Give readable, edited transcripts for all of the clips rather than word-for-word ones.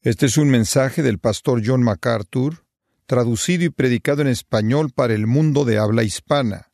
Este es un mensaje del pastor John MacArthur, traducido y predicado en español para el mundo de habla hispana.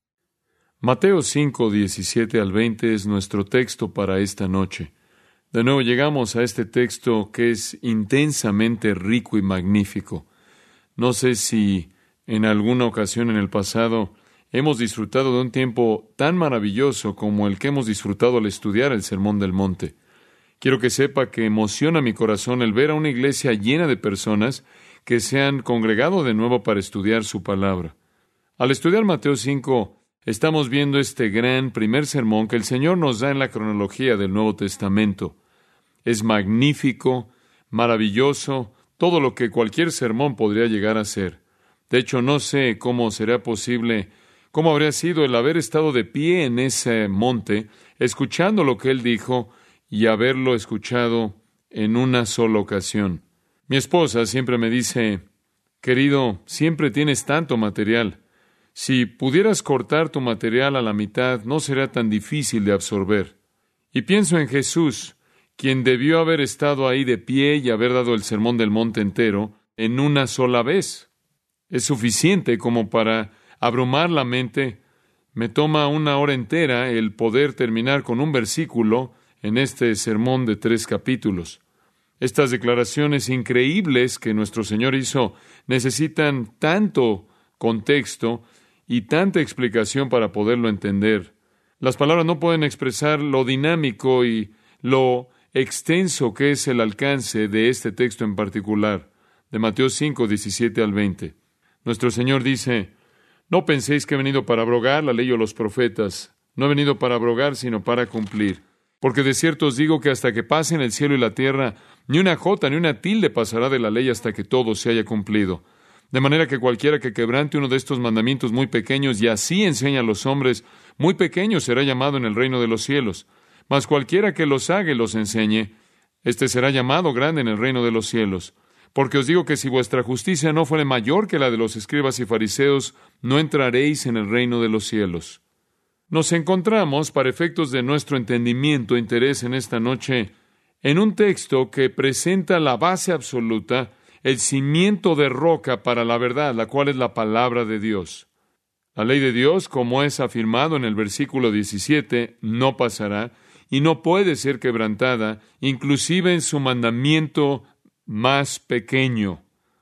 Mateo 5, 17 al 20 es nuestro texto para esta noche. De nuevo llegamos a este texto que es intensamente rico y magnífico. No sé si en alguna ocasión en el pasado hemos disfrutado de un tiempo tan maravilloso como el que hemos disfrutado al estudiar el Sermón del Monte. Quiero que sepa que emociona mi corazón el ver a una iglesia llena de personas que se han congregado de nuevo para estudiar su palabra. Al estudiar Mateo 5, estamos viendo este gran primer sermón que el Señor nos da en la cronología del Nuevo Testamento. Es magnífico, maravilloso, todo lo que cualquier sermón podría llegar a ser. De hecho, no sé cómo será posible, cómo habría sido el haber estado de pie en ese monte, escuchando lo que Él dijo y haberlo escuchado en una sola ocasión. Mi esposa siempre me dice, querido, siempre tienes tanto material. Si pudieras cortar tu material a la mitad, no será tan difícil de absorber. Y pienso en Jesús, quien debió haber estado ahí de pie y haber dado el sermón del monte entero en una sola vez. Es suficiente como para abrumar la mente. Me toma 1 hora entera el poder terminar con un versículo en este sermón de 3 capítulos. Estas declaraciones increíbles que nuestro Señor hizo necesitan tanto contexto y tanta explicación para poderlo entender. Las palabras no pueden expresar lo dinámico y lo extenso que es el alcance de este texto en particular, de Mateo 5, 17 al 20. Nuestro Señor dice, no penséis que he venido para abrogar la ley o los profetas. No he venido para abrogar, sino para cumplir. Porque de cierto os digo que hasta que pasen el cielo y la tierra, ni una jota ni una tilde pasará de la ley hasta que todo se haya cumplido. De manera que cualquiera que quebrante uno de estos mandamientos muy pequeños y así enseña a los hombres, muy pequeño será llamado en el reino de los cielos. Mas cualquiera que los haga y los enseñe, éste será llamado grande en el reino de los cielos. Porque os digo que si vuestra justicia no fuere mayor que la de los escribas y fariseos, no entraréis en el reino de los cielos. Nos encontramos, para efectos de nuestro entendimiento e interés en esta noche, en un texto que presenta la base absoluta, el cimiento de roca para la verdad, la cual es la palabra de Dios. La ley de Dios, como es afirmado en el versículo 17, no pasará y no puede ser quebrantada, inclusive en su mandamiento más pequeño.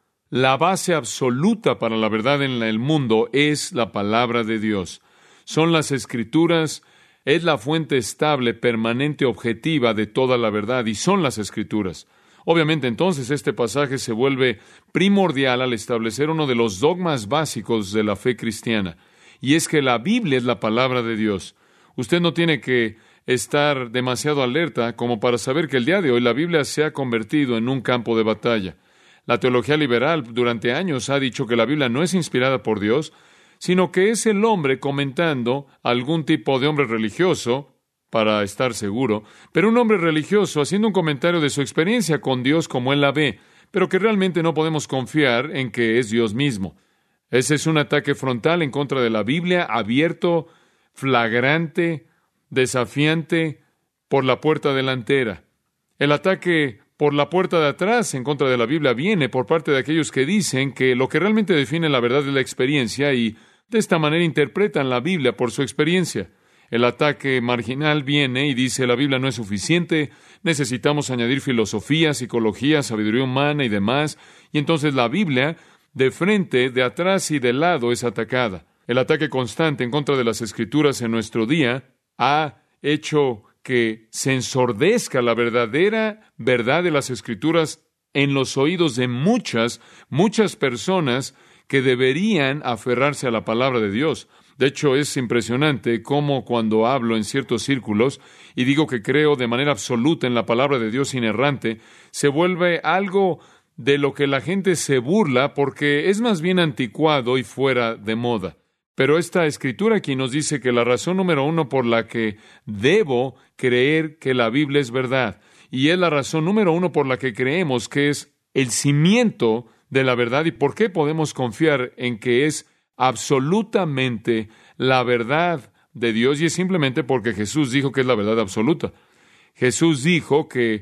La base absoluta para la verdad en el mundo es la palabra de Dios. Son las Escrituras, es la fuente estable, permanente, objetiva de toda la verdad, y son las Escrituras. Obviamente, entonces, este pasaje se vuelve primordial al establecer uno de los dogmas básicos de la fe cristiana, y es que la Biblia es la palabra de Dios. Usted no tiene que estar demasiado alerta como para saber que el día de hoy la Biblia se ha convertido en un campo de batalla. La teología liberal durante años ha dicho que la Biblia no es inspirada por Dios, sino que es el hombre comentando, algún tipo de hombre religioso, para estar seguro, pero un hombre religioso haciendo un comentario de su experiencia con Dios como él la ve, pero que realmente no podemos confiar en que es Dios mismo. Ese es un ataque frontal en contra de la Biblia, abierto, flagrante, desafiante, por la puerta delantera. El ataque por la puerta de atrás en contra de la Biblia viene por parte de aquellos que dicen que lo que realmente define la verdad es la experiencia y de esta manera interpretan la Biblia por su experiencia. El ataque marginal viene y dice la Biblia no es suficiente, necesitamos añadir filosofía, psicología, sabiduría humana y demás, y entonces la Biblia de frente, de atrás y de lado es atacada. El ataque constante en contra de las Escrituras en nuestro día ha hecho que se ensordezca la verdadera verdad de las Escrituras en los oídos de muchas personas que deberían aferrarse a la palabra de Dios. De hecho, es impresionante cómo cuando hablo en ciertos círculos y digo que creo de manera absoluta en la palabra de Dios inerrante, se vuelve algo de lo que la gente se burla porque es más bien anticuado y fuera de moda. Pero esta Escritura aquí nos dice que la razón número 1 por la que debo creer que la Biblia es verdad, y es la razón número 1 por la que creemos que es el cimiento de la verdad y por qué podemos confiar en que es absolutamente la verdad de Dios, y es simplemente porque Jesús dijo que es la verdad absoluta. Jesús dijo que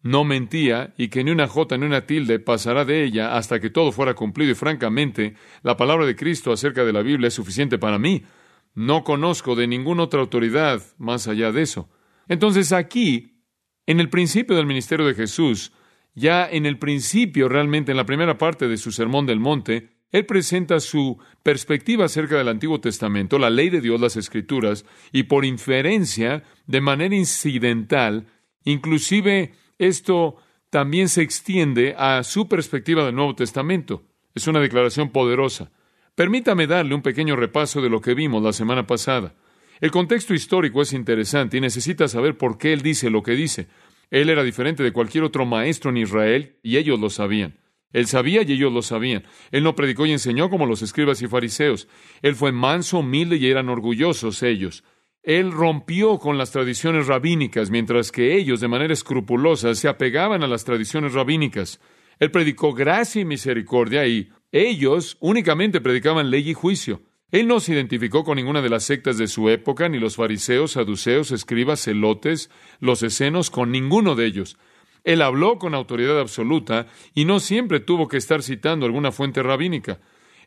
no mentía y que ni una jota ni una tilde pasará de ella hasta que todo fuera cumplido. Y francamente, la palabra de Cristo acerca de la Biblia es suficiente para mí. No conozco de ninguna otra autoridad más allá de eso. Entonces aquí, en el principio del ministerio de Jesús, ya en el principio, realmente en la primera parte de su Sermón del Monte, Él presenta su perspectiva acerca del Antiguo Testamento, la ley de Dios, las Escrituras, y por inferencia, de manera incidental, inclusive esto también se extiende a su perspectiva del Nuevo Testamento. Es una declaración poderosa. Permítame darle un pequeño repaso de lo que vimos la semana pasada. El contexto histórico es interesante y necesita saber por qué Él dice lo que dice. Él era diferente de cualquier otro maestro en Israel y ellos lo sabían. Él sabía y ellos lo sabían. Él no predicó y enseñó como los escribas y fariseos. Él fue manso, humilde y eran orgullosos ellos. Él rompió con las tradiciones rabínicas, mientras que ellos, de manera escrupulosa, se apegaban a las tradiciones rabínicas. Él predicó gracia y misericordia y ellos únicamente predicaban ley y juicio. Él no se identificó con ninguna de las sectas de su época, ni los fariseos, saduceos, escribas, celotes, los escenos, con ninguno de ellos. Él habló con autoridad absoluta y no siempre tuvo que estar citando alguna fuente rabínica.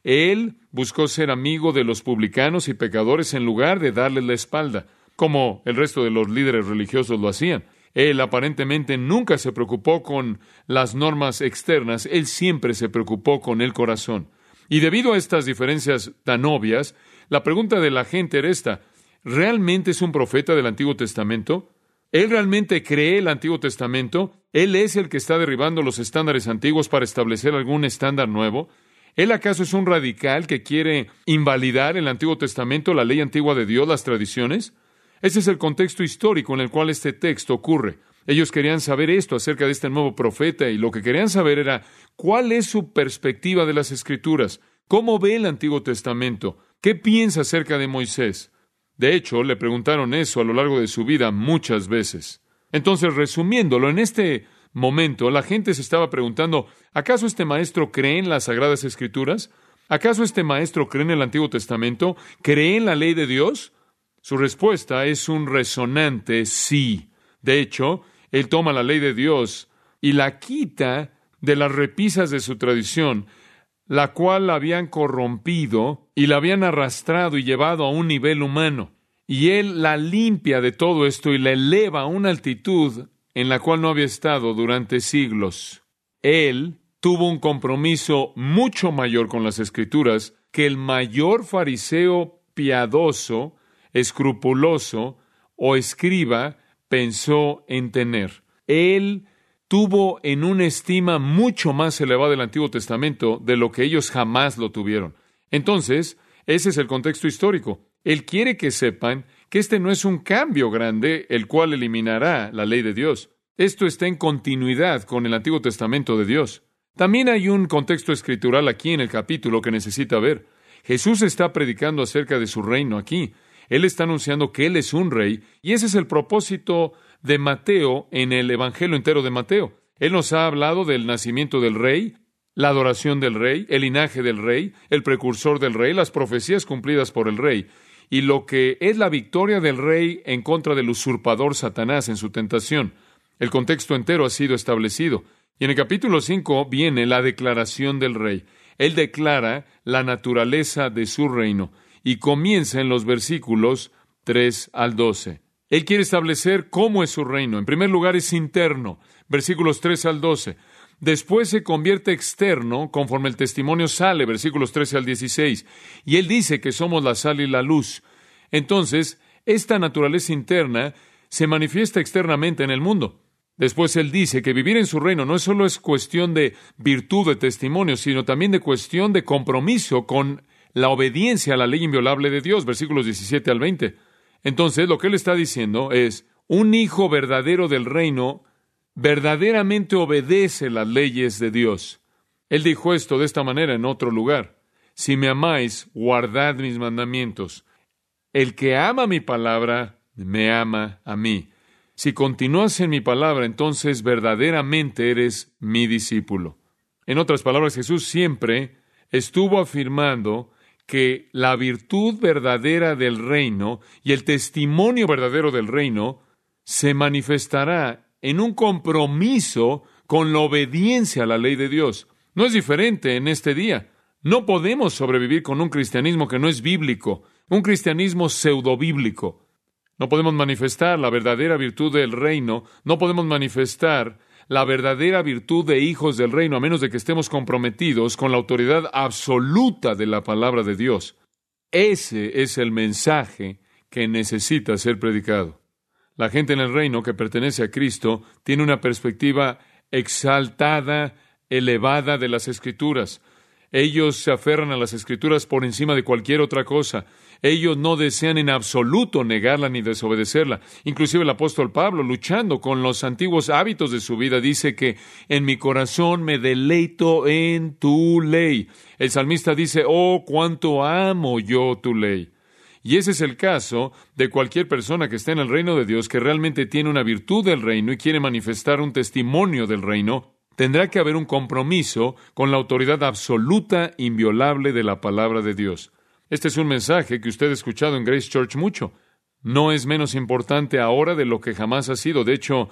Él buscó ser amigo de los publicanos y pecadores en lugar de darles la espalda, como el resto de los líderes religiosos lo hacían. Él aparentemente nunca se preocupó con las normas externas, él siempre se preocupó con el corazón. Y debido a estas diferencias tan obvias, la pregunta de la gente era esta: ¿realmente es un profeta del Antiguo Testamento? ¿Él realmente cree el Antiguo Testamento? ¿Él es el que está derribando los estándares antiguos para establecer algún estándar nuevo? ¿Él acaso es un radical que quiere invalidar el Antiguo Testamento, la ley antigua de Dios, las tradiciones? Ese es el contexto histórico en el cual este texto ocurre. Ellos querían saber esto acerca de este nuevo profeta y lo que querían saber era cuál es su perspectiva de las Escrituras, cómo ve el Antiguo Testamento, qué piensa acerca de Moisés. De hecho, le preguntaron eso a lo largo de su vida muchas veces. Entonces, resumiéndolo, en este momento la gente se estaba preguntando, ¿acaso este maestro cree en las Sagradas Escrituras? ¿Acaso este maestro cree en el Antiguo Testamento? ¿Cree en la ley de Dios? Su respuesta es un resonante sí. De hecho, él toma la ley de Dios y la quita de las repisas de su tradición, la cual la habían corrompido y la habían arrastrado y llevado a un nivel humano. Y él la limpia de todo esto y la eleva a una altitud en la cual no había estado durante siglos. Él tuvo un compromiso mucho mayor con las Escrituras que el mayor fariseo piadoso, escrupuloso o escriba pensó en tener. Él tuvo en una estima mucho más elevada el Antiguo Testamento de lo que ellos jamás lo tuvieron. Entonces, ese es el contexto histórico. Él quiere que sepan que este no es un cambio grande, el cual eliminará la ley de Dios. Esto está en continuidad con el Antiguo Testamento de Dios. También hay un contexto escritural aquí en el capítulo que necesita ver. Jesús está predicando acerca de su reino aquí. Él está anunciando que Él es un rey, y ese es el propósito de Mateo en el Evangelio entero de Mateo. Él nos ha hablado del nacimiento del rey, la adoración del rey, el linaje del rey, el precursor del rey, las profecías cumplidas por el rey, y lo que es la victoria del rey en contra del usurpador Satanás en su tentación. El contexto entero ha sido establecido. Y en el capítulo 5 viene la declaración del rey. Él declara la naturaleza de su reino y comienza en los versículos 3 al 12. Él quiere establecer cómo es su reino. En primer lugar, es interno, versículos 3 al 12. Después se convierte externo, conforme el testimonio sale, versículos 13 al 16. Y él dice que somos la sal y la luz. Entonces, esta naturaleza interna se manifiesta externamente en el mundo. Después él dice que vivir en su reino no solo es cuestión de virtud de testimonio, sino también de cuestión de compromiso con la obediencia a la ley inviolable de Dios, versículos 17 al 20. Entonces, lo que él está diciendo es, un hijo verdadero del reino verdaderamente obedece las leyes de Dios. Él dijo esto de esta manera en otro lugar: si me amáis, guardad mis mandamientos. El que ama mi palabra, me ama a mí. Si continúas en mi palabra, entonces verdaderamente eres mi discípulo. En otras palabras, Jesús siempre estuvo afirmando que la virtud verdadera del reino y el testimonio verdadero del reino se manifestará en un compromiso con la obediencia a la ley de Dios. No es diferente en este día. No podemos sobrevivir con un cristianismo que no es bíblico, un cristianismo pseudobíblico. No podemos manifestar la verdadera virtud del reino, no podemos manifestar la verdadera virtud de hijos del reino, a menos de que estemos comprometidos con la autoridad absoluta de la palabra de Dios. Ese es el mensaje que necesita ser predicado. La gente en el reino que pertenece a Cristo tiene una perspectiva exaltada, elevada de las Escrituras. Ellos se aferran a las Escrituras por encima de cualquier otra cosa. Ellos no desean en absoluto negarla ni desobedecerla. Inclusive el apóstol Pablo, luchando con los antiguos hábitos de su vida, dice que en mi corazón me deleito en tu ley. El salmista dice, oh, cuánto amo yo tu ley. Y ese es el caso de cualquier persona que esté en el reino de Dios, que realmente tiene una virtud del reino y quiere manifestar un testimonio del reino. Tendrá que haber un compromiso con la autoridad absoluta, inviolable de la palabra de Dios. Este es un mensaje que usted ha escuchado en Grace Church mucho. No es menos importante ahora de lo que jamás ha sido. De hecho,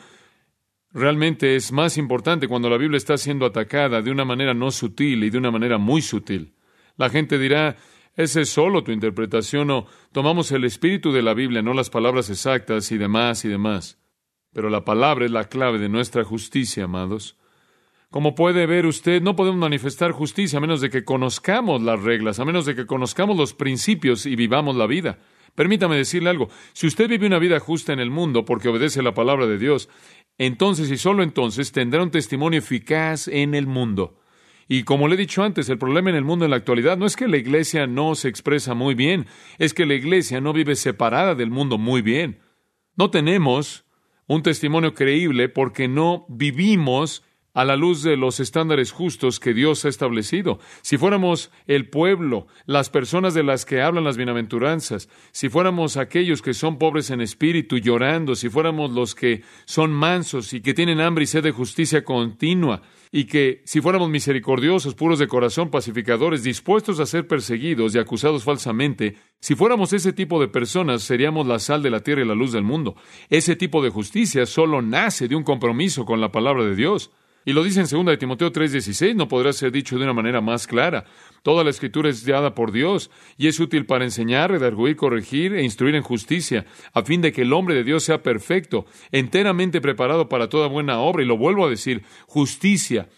realmente es más importante cuando la Biblia está siendo atacada de una manera no sutil y de una manera muy sutil. La gente dirá, esa es solo tu interpretación, o tomamos el espíritu de la Biblia, no las palabras exactas y demás y demás. Pero la palabra es la clave de nuestra justicia, amados. Como puede ver usted, no podemos manifestar justicia a menos de que conozcamos las reglas, a menos de que conozcamos los principios y vivamos la vida. Permítame decirle algo. Si usted vive una vida justa en el mundo porque obedece la palabra de Dios, entonces y solo entonces tendrá un testimonio eficaz en el mundo. Y como le he dicho antes, el problema en el mundo en la actualidad no es que la iglesia no se expresa muy bien, es que la iglesia no vive separada del mundo muy bien. No tenemos un testimonio creíble porque no vivimos a la luz de los estándares justos que Dios ha establecido. Si fuéramos el pueblo, las personas de las que hablan las bienaventuranzas, si fuéramos aquellos que son pobres en espíritu, llorando, si fuéramos los que son mansos y que tienen hambre y sed de justicia continua, y que si fuéramos misericordiosos, puros de corazón, pacificadores, dispuestos a ser perseguidos y acusados falsamente, si fuéramos ese tipo de personas, seríamos la sal de la tierra y la luz del mundo. Ese tipo de justicia solo nace de un compromiso con la palabra de Dios. Y lo dice en 2 de Timoteo 3:16, no podrá ser dicho de una manera más clara. Toda la Escritura es dada por Dios y es útil para enseñar, redarguir, corregir e instruir en justicia, a fin de que el hombre de Dios sea perfecto, enteramente preparado para toda buena obra. Y lo vuelvo a decir, justicia,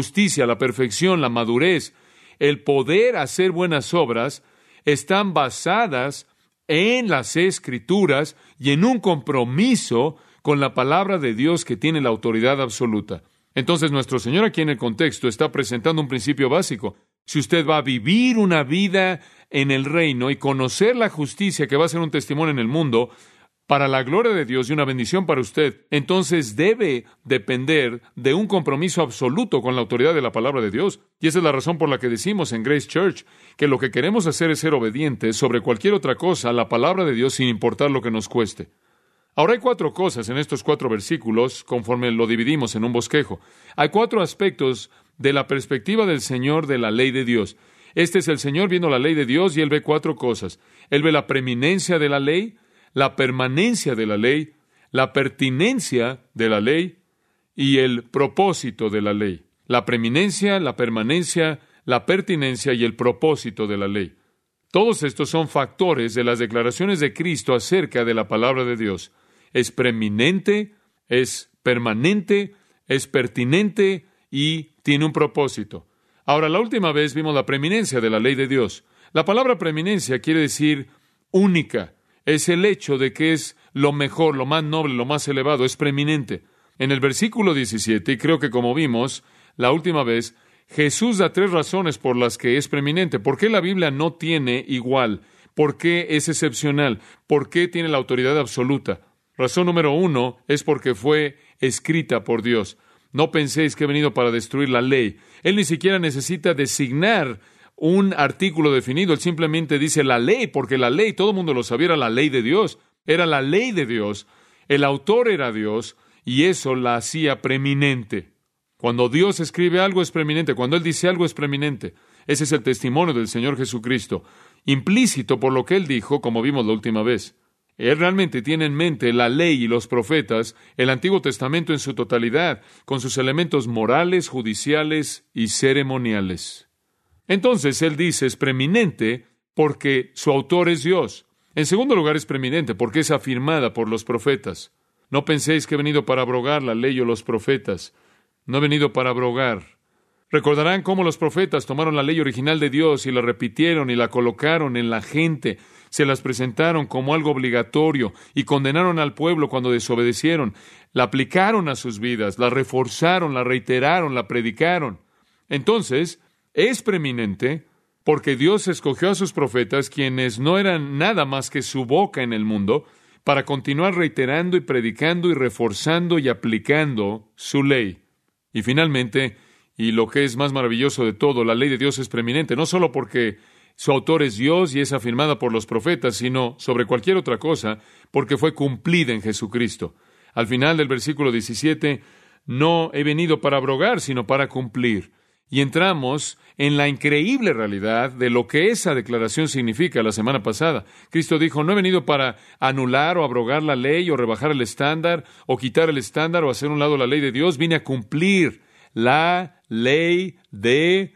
la perfección, la madurez, el poder hacer buenas obras, están basadas en las Escrituras y en un compromiso con la palabra de Dios que tiene la autoridad absoluta. Entonces, nuestro Señor aquí en el contexto está presentando un principio básico. Si usted va a vivir una vida en el reino y conocer la justicia que va a ser un testimonio en el mundo para la gloria de Dios y una bendición para usted, entonces debe depender de un compromiso absoluto con la autoridad de la palabra de Dios. Y esa es la razón por la que decimos en Grace Church que lo que queremos hacer es ser obedientes sobre cualquier otra cosa a la palabra de Dios sin importar lo que nos cueste. Ahora hay 4 cosas en estos 4 versículos, conforme lo dividimos en un bosquejo. Hay 4 aspectos de la perspectiva del Señor de la ley de Dios. Este es el Señor viendo la ley de Dios y Él ve 4 cosas. Él ve la preeminencia de la ley, la permanencia de la ley, la pertinencia de la ley y el propósito de la ley. La preeminencia, la permanencia, la pertinencia y el propósito de la ley. Todos estos son factores de las declaraciones de Cristo acerca de la palabra de Dios. Es preeminente, es permanente, es pertinente y tiene un propósito. Ahora, la última vez vimos la preeminencia de la ley de Dios. La palabra preeminencia quiere decir única. Es el hecho de que es lo mejor, lo más noble, lo más elevado, es preeminente. En el versículo 17, y creo que como vimos la última vez, Jesús da 3 razones por las que es preeminente. ¿Por qué la Biblia no tiene igual? ¿Por qué es excepcional? ¿Por qué tiene la autoridad absoluta? Razón número 1 es porque fue escrita por Dios. No penséis que he venido para destruir la ley. Él ni siquiera necesita designar un artículo definido. Él simplemente dice la ley, porque la ley, todo el mundo lo sabía, era la ley de Dios. Era la ley de Dios. El autor era Dios y eso la hacía preeminente. Cuando Dios escribe algo es preeminente. Cuando Él dice algo es preeminente. Ese es el testimonio del Señor Jesucristo, implícito por lo que Él dijo, como vimos la última vez. Él realmente tiene en mente la ley y los profetas, el Antiguo Testamento en su totalidad, con sus elementos morales, judiciales y ceremoniales. Entonces, él dice, es preeminente porque su autor es Dios. En segundo lugar, es preeminente porque es afirmada por los profetas. No penséis que he venido para abrogar la ley o los profetas. No he venido para abrogar. Recordarán cómo los profetas tomaron la ley original de Dios y la repitieron y la colocaron en la gente. Se las presentaron como algo obligatorio y condenaron al pueblo cuando desobedecieron. La aplicaron a sus vidas, la reforzaron, la reiteraron, la predicaron. Entonces, es preeminente porque Dios escogió a sus profetas, quienes no eran nada más que su boca en el mundo, para continuar reiterando y predicando y reforzando y aplicando su ley. Y finalmente, y lo que es más maravilloso de todo, la ley de Dios es preeminente, no solo porque su autor es Dios y es afirmada por los profetas, sino sobre cualquier otra cosa, porque fue cumplida en Jesucristo. Al final del versículo 17, no he venido para abrogar, sino para cumplir. Y entramos en la increíble realidad de lo que esa declaración significa la semana pasada. Cristo dijo, no he venido para anular o abrogar la ley o rebajar el estándar o quitar el estándar o hacer a un lado la ley de Dios. Vine a cumplir la ley de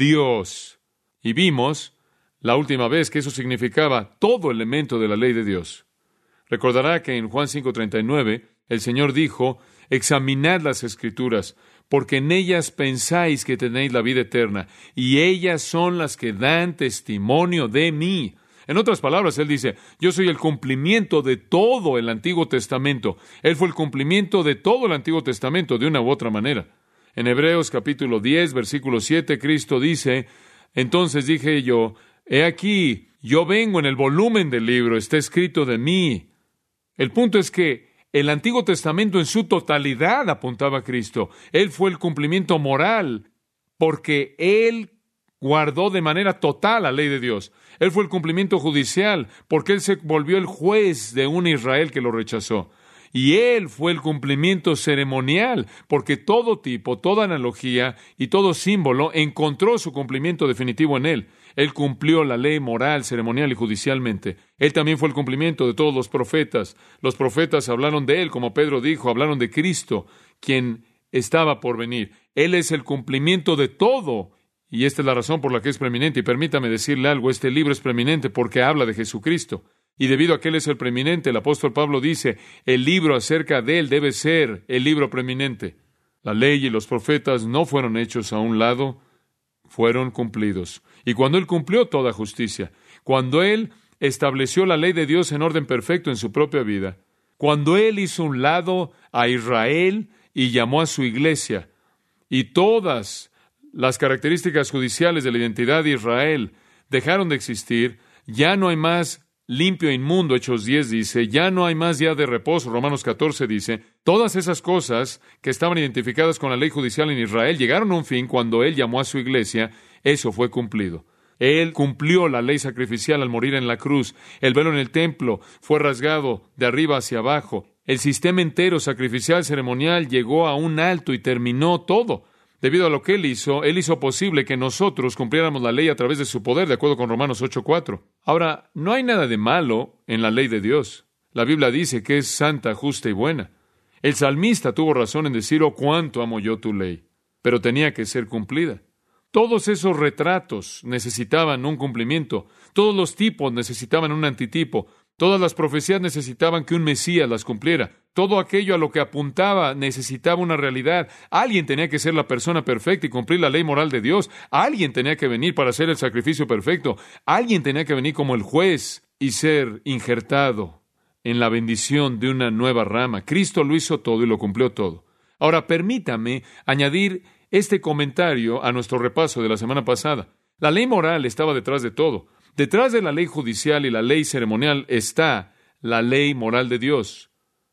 Dios. Y vimos la última vez que eso significaba todo elemento de la ley de Dios. Recordará que en Juan 5:39 el Señor dijo, examinad las Escrituras, porque en ellas pensáis que tenéis la vida eterna, y ellas son las que dan testimonio de mí. En otras palabras, Él dice, yo soy el cumplimiento de todo el Antiguo Testamento. Él fue el cumplimiento de todo el Antiguo Testamento, de una u otra manera. En Hebreos capítulo 10, versículo 7, Cristo dice, entonces dije yo, he aquí, yo vengo en el volumen del libro, está escrito de mí. El punto es que el Antiguo Testamento en su totalidad apuntaba a Cristo. Él fue el cumplimiento moral porque Él guardó de manera total la ley de Dios. Él fue el cumplimiento judicial porque Él se volvió el juez de un Israel que lo rechazó. Y Él fue el cumplimiento ceremonial porque todo tipo, toda analogía y todo símbolo encontró su cumplimiento definitivo en Él. Él cumplió la ley moral, ceremonial y judicialmente. Él también fue el cumplimiento de todos los profetas. Los profetas hablaron de Él, como Pedro dijo, hablaron de Cristo, quien estaba por venir. Él es el cumplimiento de todo. Y esta es la razón por la que es preeminente. Y permítame decirle algo, este libro es preeminente porque habla de Jesucristo. Y debido a que Él es el preeminente, el apóstol Pablo dice, el libro acerca de Él debe ser el libro preeminente. La ley y los profetas no fueron hechos a un lado, fueron cumplidos. Y cuando Él cumplió toda justicia, cuando Él estableció la ley de Dios en orden perfecto en su propia vida, cuando Él hizo un lado a Israel y llamó a su iglesia, y todas las características judiciales de la identidad de Israel dejaron de existir, ya no hay más limpio e inmundo, Hechos 10 dice, ya no hay más día de reposo, Romanos 14 dice, todas esas cosas que estaban identificadas con la ley judicial en Israel llegaron a un fin cuando Él llamó a su iglesia, eso fue cumplido. Él cumplió la ley sacrificial al morir en la cruz, el velo en el templo fue rasgado de arriba hacia abajo, el sistema entero sacrificial ceremonial llegó a un alto y terminó todo. Debido a lo que Él hizo posible que nosotros cumpliéramos la ley a través de su poder, de acuerdo con Romanos 8:4. Ahora, no hay nada de malo en la ley de Dios. La Biblia dice que es santa, justa y buena. El salmista tuvo razón en decir, oh, cuánto amo yo tu ley, pero tenía que ser cumplida. Todos esos retratos necesitaban un cumplimiento. Todos los tipos necesitaban un antitipo. Todas las profecías necesitaban que un Mesías las cumpliera. Todo aquello a lo que apuntaba necesitaba una realidad. Alguien tenía que ser la persona perfecta y cumplir la ley moral de Dios. Alguien tenía que venir para hacer el sacrificio perfecto. Alguien tenía que venir como el juez y ser injertado en la bendición de una nueva rama. Cristo lo hizo todo y lo cumplió todo. Ahora, permítame añadir este comentario a nuestro repaso de la semana pasada. La ley moral estaba detrás de todo. Detrás de la ley judicial y la ley ceremonial está la ley moral de Dios.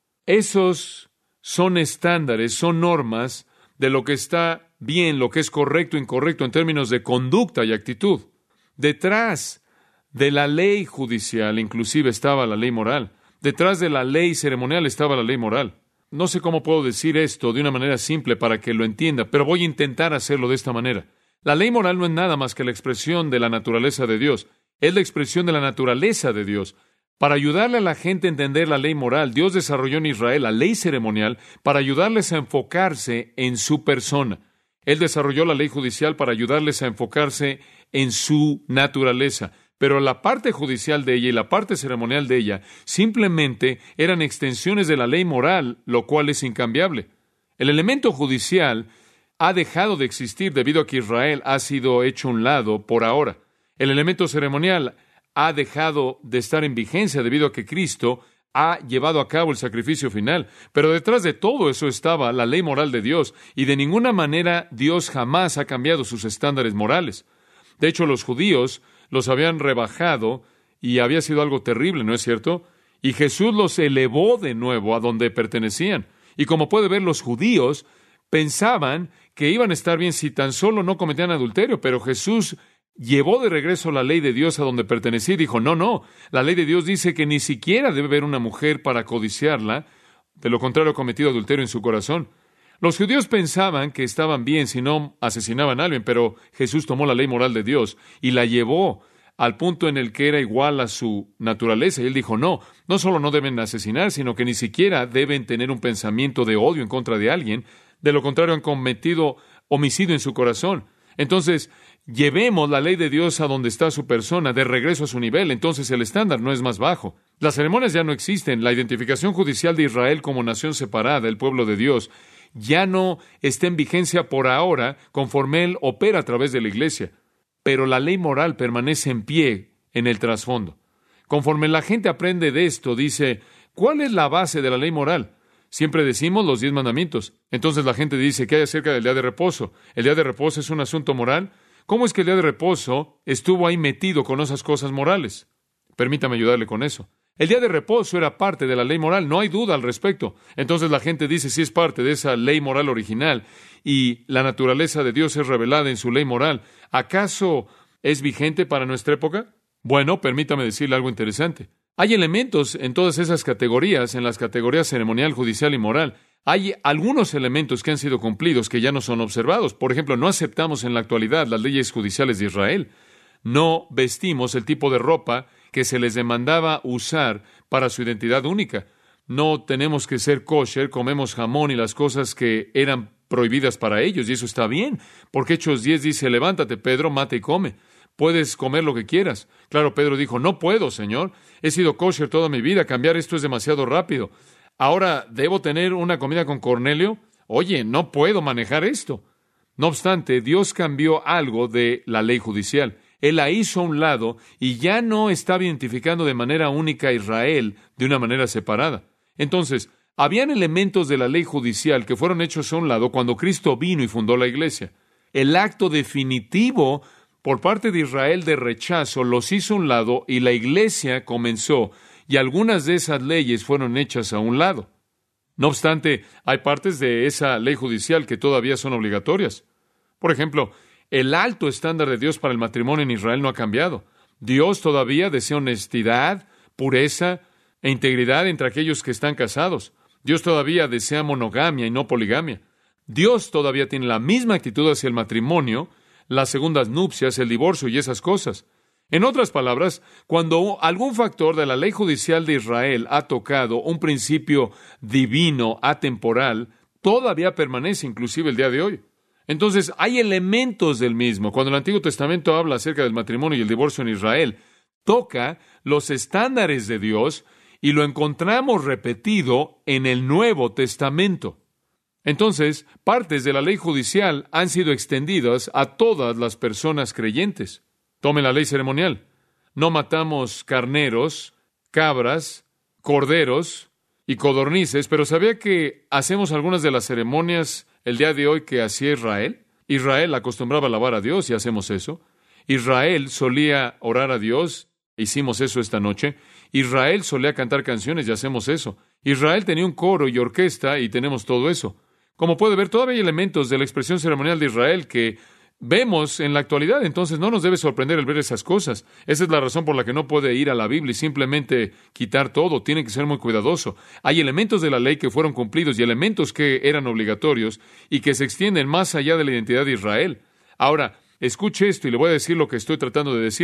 Esos son estándares, son normas de lo que está bien, lo que es correcto e incorrecto en términos de conducta y actitud. Detrás de la ley judicial inclusive estaba la ley moral. Detrás de la ley ceremonial estaba la ley moral. No sé cómo puedo decir esto de una manera simple para que lo entienda, pero voy a intentar hacerlo de esta manera. La ley moral no es nada más que la expresión de la naturaleza de Dios. Es la expresión de la naturaleza de Dios. Para ayudarle a la gente a entender la ley moral, Dios desarrolló en Israel la ley ceremonial para ayudarles a enfocarse en su persona. Él desarrolló la ley judicial para ayudarles a enfocarse en su naturaleza. Pero la parte judicial de ella y la parte ceremonial de ella simplemente eran extensiones de la ley moral, lo cual es incambiable. El elemento judicial ha dejado de existir debido a que Israel ha sido hecho a un lado por ahora. El elemento ceremonial ha dejado de estar en vigencia debido a que Cristo ha llevado a cabo el sacrificio final. Pero detrás de todo eso estaba la ley moral de Dios, y de ninguna manera Dios jamás ha cambiado sus estándares morales. De hecho, los judíos los habían rebajado y había sido algo terrible, ¿no es cierto? Y Jesús los elevó de nuevo a donde pertenecían. Y como puede ver, los judíos pensaban que iban a estar bien si tan solo no cometían adulterio, pero Jesús llevó de regreso la ley de Dios a donde pertenecía y dijo, no, la ley de Dios dice que ni siquiera debe haber una mujer para codiciarla, de lo contrario ha cometido adulterio en su corazón. Los judíos pensaban que estaban bien si no asesinaban a alguien, pero Jesús tomó la ley moral de Dios y la llevó al punto en el que era igual a su naturaleza. Y él dijo, no solo no deben asesinar, sino que ni siquiera deben tener un pensamiento de odio en contra de alguien, de lo contrario han cometido homicidio en su corazón. Entonces, llevemos la ley de Dios a donde está su persona, de regreso a su nivel. Entonces el estándar no es más bajo. Las ceremonias ya no existen. La identificación judicial de Israel como nación separada, el pueblo de Dios, ya no está en vigencia por ahora, conforme Él opera a través de la iglesia. Pero la ley moral permanece en pie en el trasfondo. Conforme la gente aprende de esto, dice, ¿cuál es la base de la ley moral? Siempre decimos los 10 mandamientos. Entonces la gente dice, ¿qué hay acerca del día de reposo? ¿El día de reposo es un asunto moral? ¿Cómo es que el día de reposo estuvo ahí metido con esas cosas morales? Permítame ayudarle con eso. El día de reposo era parte de la ley moral, no hay duda al respecto. Entonces la gente dice, si es parte de esa ley moral original y la naturaleza de Dios es revelada en su ley moral, ¿acaso es vigente para nuestra época? Bueno, permítame decirle algo interesante. Hay elementos en todas esas categorías, en las categorías ceremonial, judicial y moral. Hay algunos elementos que han sido cumplidos que ya no son observados. Por ejemplo, no aceptamos en la actualidad las leyes judiciales de Israel. No vestimos el tipo de ropa que se les demandaba usar para su identidad única. No tenemos que ser kosher, comemos jamón y las cosas que eran prohibidas para ellos, y eso está bien, porque Hechos 10 dice, levántate, Pedro, mata y come. Puedes comer lo que quieras. Claro, Pedro dijo, no puedo, Señor. He sido kosher toda mi vida. Cambiar esto es demasiado rápido. Ahora, ¿debo tener una comida con Cornelio? Oye, no puedo manejar esto. No obstante, Dios cambió algo de la ley judicial. Él la hizo a un lado y ya no estaba identificando de manera única a Israel de una manera separada. Entonces, habían elementos de la ley judicial que fueron hechos a un lado cuando Cristo vino y fundó la iglesia. El acto definitivo por parte de Israel de rechazo los hizo a un lado y la iglesia comenzó, y algunas de esas leyes fueron hechas a un lado. No obstante, hay partes de esa ley judicial que todavía son obligatorias. Por ejemplo, el alto estándar de Dios para el matrimonio en Israel no ha cambiado. Dios todavía desea honestidad, pureza e integridad entre aquellos que están casados. Dios todavía desea monogamia y no poligamia. Dios todavía tiene la misma actitud hacia el matrimonio, las segundas nupcias, el divorcio y esas cosas. En otras palabras, cuando algún factor de la ley judicial de Israel ha tocado un principio divino, atemporal, todavía permanece inclusive el día de hoy. Entonces, hay elementos del mismo. Cuando el Antiguo Testamento habla acerca del matrimonio y el divorcio en Israel, toca los estándares de Dios y lo encontramos repetido en el Nuevo Testamento. Entonces, partes de la ley judicial han sido extendidas a todas las personas creyentes. Tome la ley ceremonial. No matamos carneros, cabras, corderos y codornices, pero ¿sabía que hacemos algunas de las ceremonias el día de hoy que hacía Israel? Israel acostumbraba a alabar a Dios y hacemos eso. Israel solía orar a Dios, hicimos eso esta noche. Israel solía cantar canciones y hacemos eso. Israel tenía un coro y orquesta y tenemos todo eso. Como puede ver, todavía hay elementos de la expresión ceremonial de Israel que vemos en la actualidad, entonces no nos debe sorprender el ver esas cosas. Esa es la razón por la que no puede ir a la Biblia y simplemente quitar todo. Tiene que ser muy cuidadoso. Hay elementos de la ley que fueron cumplidos y elementos que eran obligatorios y que se extienden más allá de la identidad de Israel. Ahora, escuche esto y le voy a decir lo que estoy tratando de decir.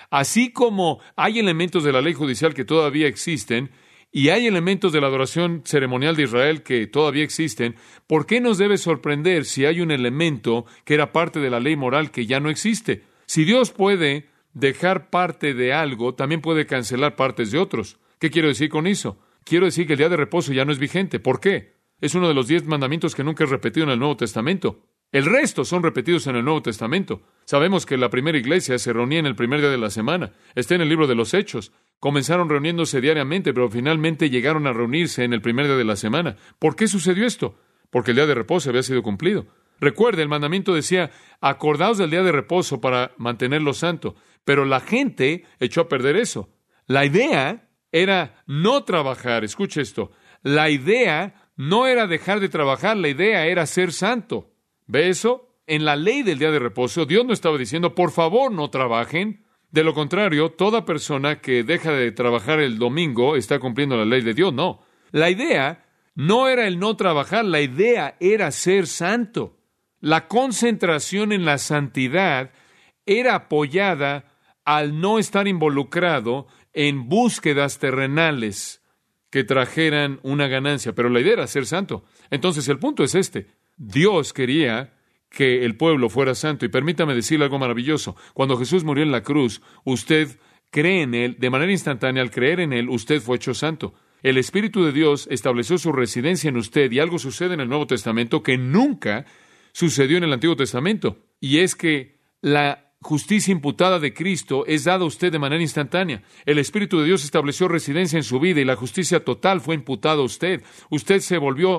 Así como hay elementos de la ley judicial que todavía existen, y hay elementos de la adoración ceremonial de Israel que todavía existen, ¿por qué nos debe sorprender si hay un elemento que era parte de la ley moral que ya no existe? Si Dios puede dejar parte de algo, también puede cancelar partes de otros. ¿Qué quiero decir con eso? Quiero decir que el día de reposo ya no es vigente. ¿Por qué? Es uno de los 10 mandamientos que nunca es repetido en el Nuevo Testamento. El resto son repetidos en el Nuevo Testamento. Sabemos que la primera iglesia se reunía en el primer día de la semana. Está en el libro de los Hechos. Comenzaron reuniéndose diariamente, pero finalmente llegaron a reunirse en el primer día de la semana. ¿Por qué sucedió esto? Porque el día de reposo había sido cumplido. Recuerde, el mandamiento decía, acordaos del día de reposo para mantenerlo santo. Pero la gente echó a perder eso. La idea era no trabajar. Escuche esto. La idea no era dejar de trabajar, la idea era ser santo. ¿Ve eso? En la ley del día de reposo, Dios no estaba diciendo, por favor, no trabajen. De lo contrario, toda persona que deja de trabajar el domingo está cumpliendo la ley de Dios. No. La idea no era el no trabajar, la idea era ser santo. La concentración en la santidad era apoyada al no estar involucrado en búsquedas terrenales que trajeran una ganancia. Pero la idea era ser santo. Entonces, el punto es este. Dios quería que el pueblo fuera santo. Y permítame decirle algo maravilloso. Cuando Jesús murió en la cruz, usted cree en Él. De manera instantánea, al creer en Él, usted fue hecho santo. El Espíritu de Dios estableció su residencia en usted y algo sucede en el Nuevo Testamento que nunca sucedió en el Antiguo Testamento. Y es que la justicia imputada de Cristo es dada a usted de manera instantánea. El Espíritu de Dios estableció residencia en su vida y la justicia total fue imputada a usted. Usted se volvió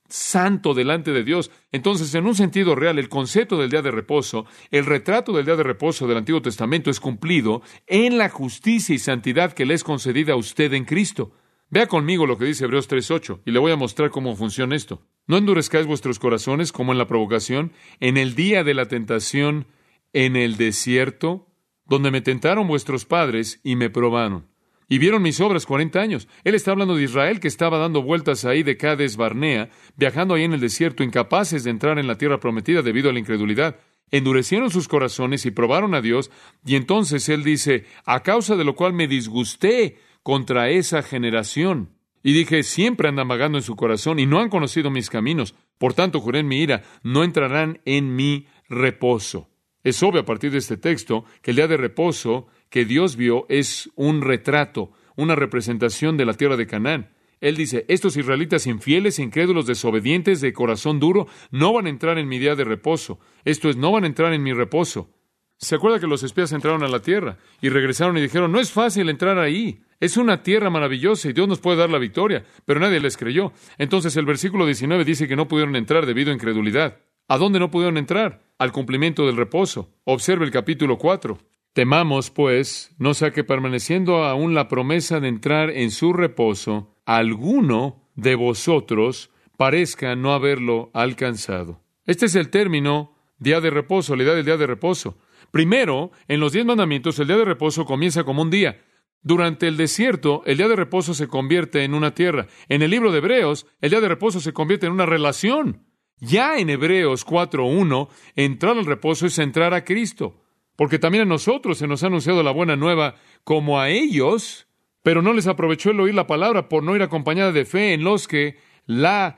santo delante de Dios. Entonces, en un sentido real, el concepto del día de reposo, el retrato del día de reposo del Antiguo Testamento es cumplido en la justicia y santidad que le es concedida a usted en Cristo. Vea conmigo lo que dice Hebreos 3:8 y le voy a mostrar cómo funciona esto. No endurezcáis vuestros corazones como en la provocación, en el día de la tentación en el desierto, donde me tentaron vuestros padres y me probaron. Y vieron mis obras 40 años. Él está hablando de Israel que estaba dando vueltas ahí de Cades Barnea, viajando ahí en el desierto, incapaces de entrar en la tierra prometida debido a la incredulidad. Endurecieron sus corazones y probaron a Dios, y entonces Él dice, a causa de lo cual me disgusté contra esa generación. Y dije, siempre andan vagando en su corazón y no han conocido mis caminos. Por tanto, juré en mi ira, no entrarán en mi reposo. Es obvio a partir de este texto que el día de reposo que Dios vio es un retrato, una representación de la tierra de Canaán. Él dice, estos israelitas infieles, incrédulos, desobedientes, de corazón duro, no van a entrar en mi día de reposo. Esto es, no van a entrar en mi reposo. ¿Se acuerda que los espías entraron a la tierra y regresaron y dijeron, no es fácil entrar ahí? Es una tierra maravillosa y Dios nos puede dar la victoria, pero nadie les creyó. Entonces el versículo 19 dice que no pudieron entrar debido a incredulidad. ¿A dónde no pudieron entrar? Al cumplimiento del reposo. Observe el capítulo 4. Temamos, pues, no sea que permaneciendo aún la promesa de entrar en su reposo, alguno de vosotros parezca no haberlo alcanzado. Este es el término día de reposo, la idea del día de reposo. Primero, en los 10 mandamientos, el día de reposo comienza como un día. Durante el desierto, el día de reposo se convierte en una tierra. En el libro de Hebreos, el día de reposo se convierte en una relación. Ya en Hebreos 4:1, entrar al reposo es entrar a Cristo. Porque también a nosotros se nos ha anunciado la buena nueva como a ellos, pero no les aprovechó el oír la palabra por no ir acompañada de fe en los que la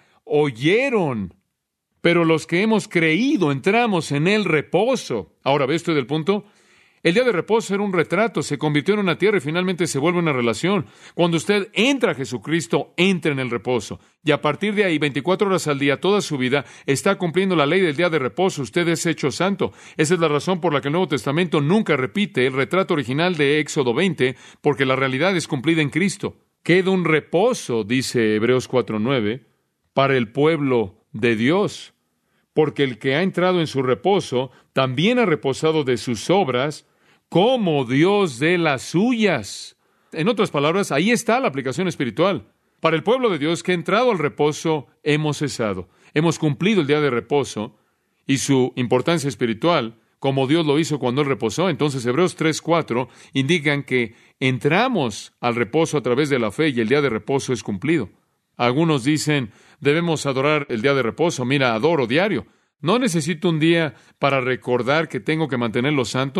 oyeron. Pero los que hemos creído entramos en el reposo. Ahora, ¿ve usted el punto? El día de reposo era un retrato, se convirtió en una tierra y finalmente se vuelve una relación. Cuando usted entra a Jesucristo, entra en el reposo. Y a partir de ahí, 24 horas al día, toda su vida, está cumpliendo la ley del día de reposo. Usted es hecho santo. Esa es la razón por la que el Nuevo Testamento nunca repite el retrato original de Éxodo 20, porque la realidad es cumplida en Cristo. Queda un reposo, dice Hebreos 4:9, para el pueblo de Dios. Porque el que ha entrado en su reposo, también ha reposado de sus obras, como Dios de las suyas. En otras palabras, ahí está la aplicación espiritual. Para el pueblo de Dios que ha entrado al reposo, hemos cesado. Hemos cumplido el día de reposo y su importancia espiritual, como Dios lo hizo cuando Él reposó. Entonces, Hebreos 3:4 indican que entramos al reposo a través de la fe y el día de reposo es cumplido. Algunos dicen, debemos adorar el día de reposo. Mira, adoro diario. No necesito un día para recordar que tengo que mantenerlo santo.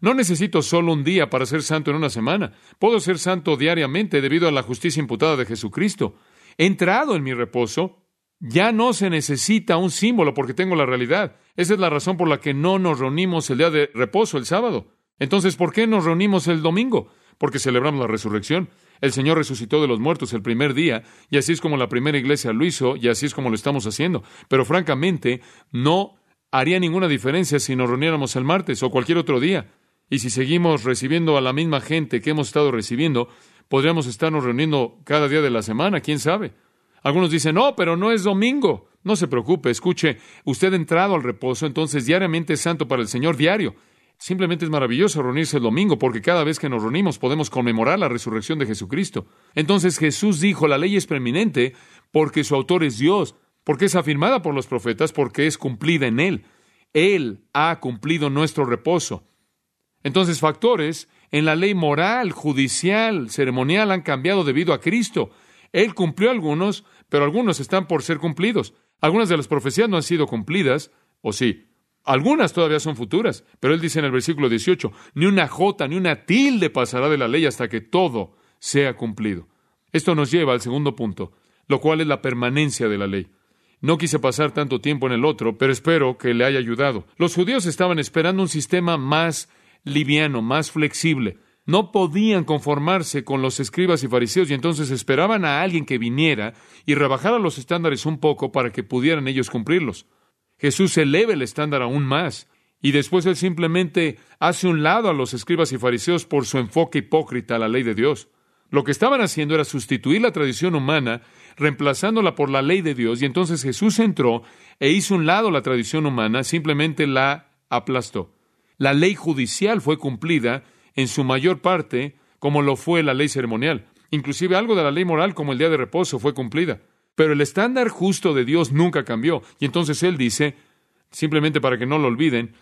No necesito solo un día para ser santo en una semana. Puedo ser santo diariamente debido a la justicia imputada de Jesucristo. He entrado en mi reposo. Ya no se necesita un símbolo porque tengo la realidad. Esa es la razón por la que no nos reunimos el día de reposo, el sábado. Entonces, ¿por qué nos reunimos el domingo? Porque celebramos la resurrección. El Señor resucitó de los muertos el primer día, y así es como la primera iglesia lo hizo, y así es como lo estamos haciendo. Pero francamente, no haría ninguna diferencia si nos reuniéramos el martes o cualquier otro día. Y si seguimos recibiendo a la misma gente que hemos estado recibiendo, podríamos estarnos reuniendo cada día de la semana, quién sabe. Algunos dicen, no, pero no es domingo. No se preocupe, escuche, usted ha entrado al reposo, entonces diariamente es santo para el Señor, diario. Simplemente es maravilloso reunirse el domingo, porque cada vez que nos reunimos podemos conmemorar la resurrección de Jesucristo. Entonces Jesús dijo, la ley es preeminente porque su autor es Dios, porque es afirmada por los profetas, porque es cumplida en Él. Él ha cumplido nuestro reposo. Entonces, factores en la ley moral, judicial, ceremonial han cambiado debido a Cristo. Él cumplió algunos, pero algunos están por ser cumplidos. Algunas de las profecías no han sido cumplidas, o sí. Algunas todavía son futuras, pero Él dice en el versículo 18, ni una jota ni una tilde pasará de la ley hasta que todo sea cumplido. Esto nos lleva al segundo punto, lo cual es la permanencia de la ley. No quise pasar tanto tiempo en el otro, pero espero que le haya ayudado. Los judíos estaban esperando un sistema más liviano, más flexible. No podían conformarse con los escribas y fariseos y entonces esperaban a alguien que viniera y rebajara los estándares un poco para que pudieran ellos cumplirlos. Jesús eleva el estándar aún más y después Él simplemente hace un lado a los escribas y fariseos por su enfoque hipócrita a la ley de Dios. Lo que estaban haciendo era sustituir la tradición humana, reemplazándola por la ley de Dios, y entonces Jesús entró e hizo un lado la tradición humana, simplemente la aplastó. La ley judicial fue cumplida en su mayor parte, como lo fue la ley ceremonial. Inclusive algo de la ley moral, como el día de reposo, fue cumplida. Pero el estándar justo de Dios nunca cambió. Y entonces Él dice, simplemente para que no lo olviden,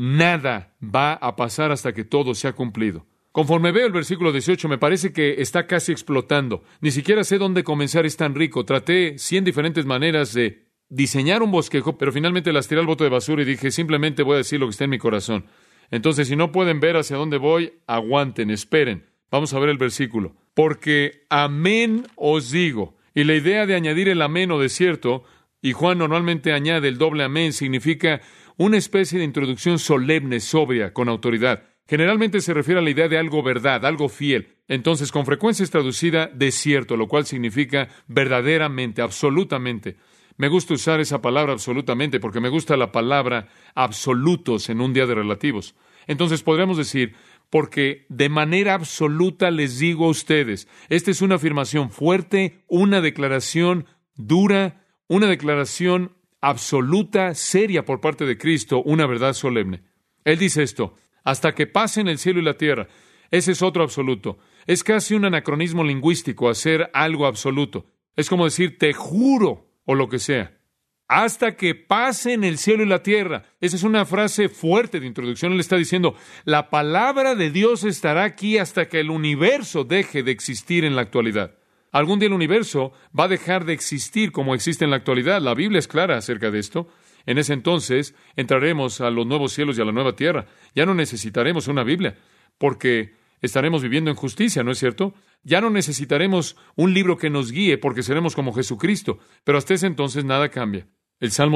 nada va a pasar hasta que todo sea cumplido. Conforme veo el versículo 18, me parece que está casi explotando. Ni siquiera sé dónde comenzar, es tan rico. Traté 100 diferentes maneras de diseñar un bosquejo, pero finalmente las tiré al bote de basura y dije, simplemente voy a decir lo que está en mi corazón. Entonces, si no pueden ver hacia dónde voy, aguanten, esperen. Vamos a ver el versículo. Porque amén os digo. Y la idea de añadir el amén o desierto, y Juan normalmente añade el doble amén, significa una especie de introducción solemne, sobria, con autoridad. Generalmente se refiere a la idea de algo verdad, algo fiel. Entonces, con frecuencia es traducida desierto, lo cual significa verdaderamente, absolutamente. Me gusta usar esa palabra absolutamente porque me gusta la palabra absolutos en un día de relativos. Entonces podríamos decir, porque de manera absoluta les digo a ustedes, esta es una afirmación fuerte, una declaración dura, una declaración absoluta, seria por parte de Cristo, una verdad solemne. Él dice esto, hasta que pasen el cielo y la tierra. Ese es otro absoluto. Es casi un anacronismo lingüístico hacer algo absoluto. Es como decir, te juro, o lo que sea. Hasta que pasen el cielo y la tierra. Esa es una frase fuerte de introducción. Él está diciendo, la palabra de Dios estará aquí hasta que el universo deje de existir en la actualidad. Algún día el universo va a dejar de existir como existe en la actualidad. La Biblia es clara acerca de esto. En ese entonces entraremos a los nuevos cielos y a la nueva tierra. Ya no necesitaremos una Biblia, porque estaremos viviendo en justicia, ¿no es cierto? Ya no necesitaremos un libro que nos guíe, porque seremos como Jesucristo. Pero hasta ese entonces nada cambia. El Salmo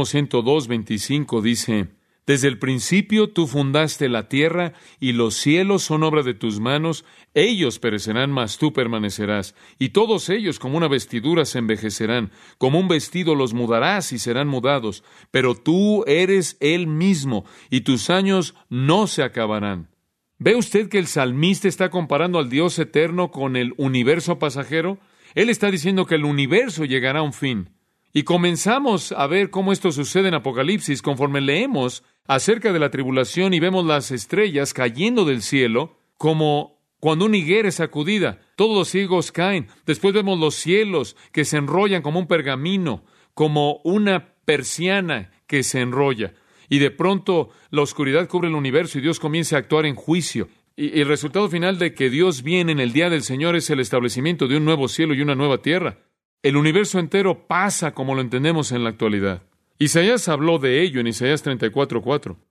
102:25 dice, desde el principio tú fundaste la tierra, y los cielos son obra de tus manos. Ellos perecerán, mas tú permanecerás. Y todos ellos como una vestidura se envejecerán. Como un vestido los mudarás y serán mudados. Pero tú eres Él mismo, y tus años no se acabarán. ¿Ve usted que el salmista está comparando al Dios eterno con el universo pasajero? Él está diciendo que el universo llegará a un fin. Y comenzamos a ver cómo esto sucede en Apocalipsis conforme leemos acerca de la tribulación y vemos las estrellas cayendo del cielo como cuando una higuera es sacudida. Todos los higos caen. Después vemos los cielos que se enrollan como un pergamino, como una persiana que se enrolla. Y de pronto la oscuridad cubre el universo y Dios comienza a actuar en juicio. Y el resultado final de que Dios viene en el día del Señor es el establecimiento de un nuevo cielo y una nueva tierra. El universo entero pasa como lo entendemos en la actualidad. Isaías habló de ello en Isaías 34:4.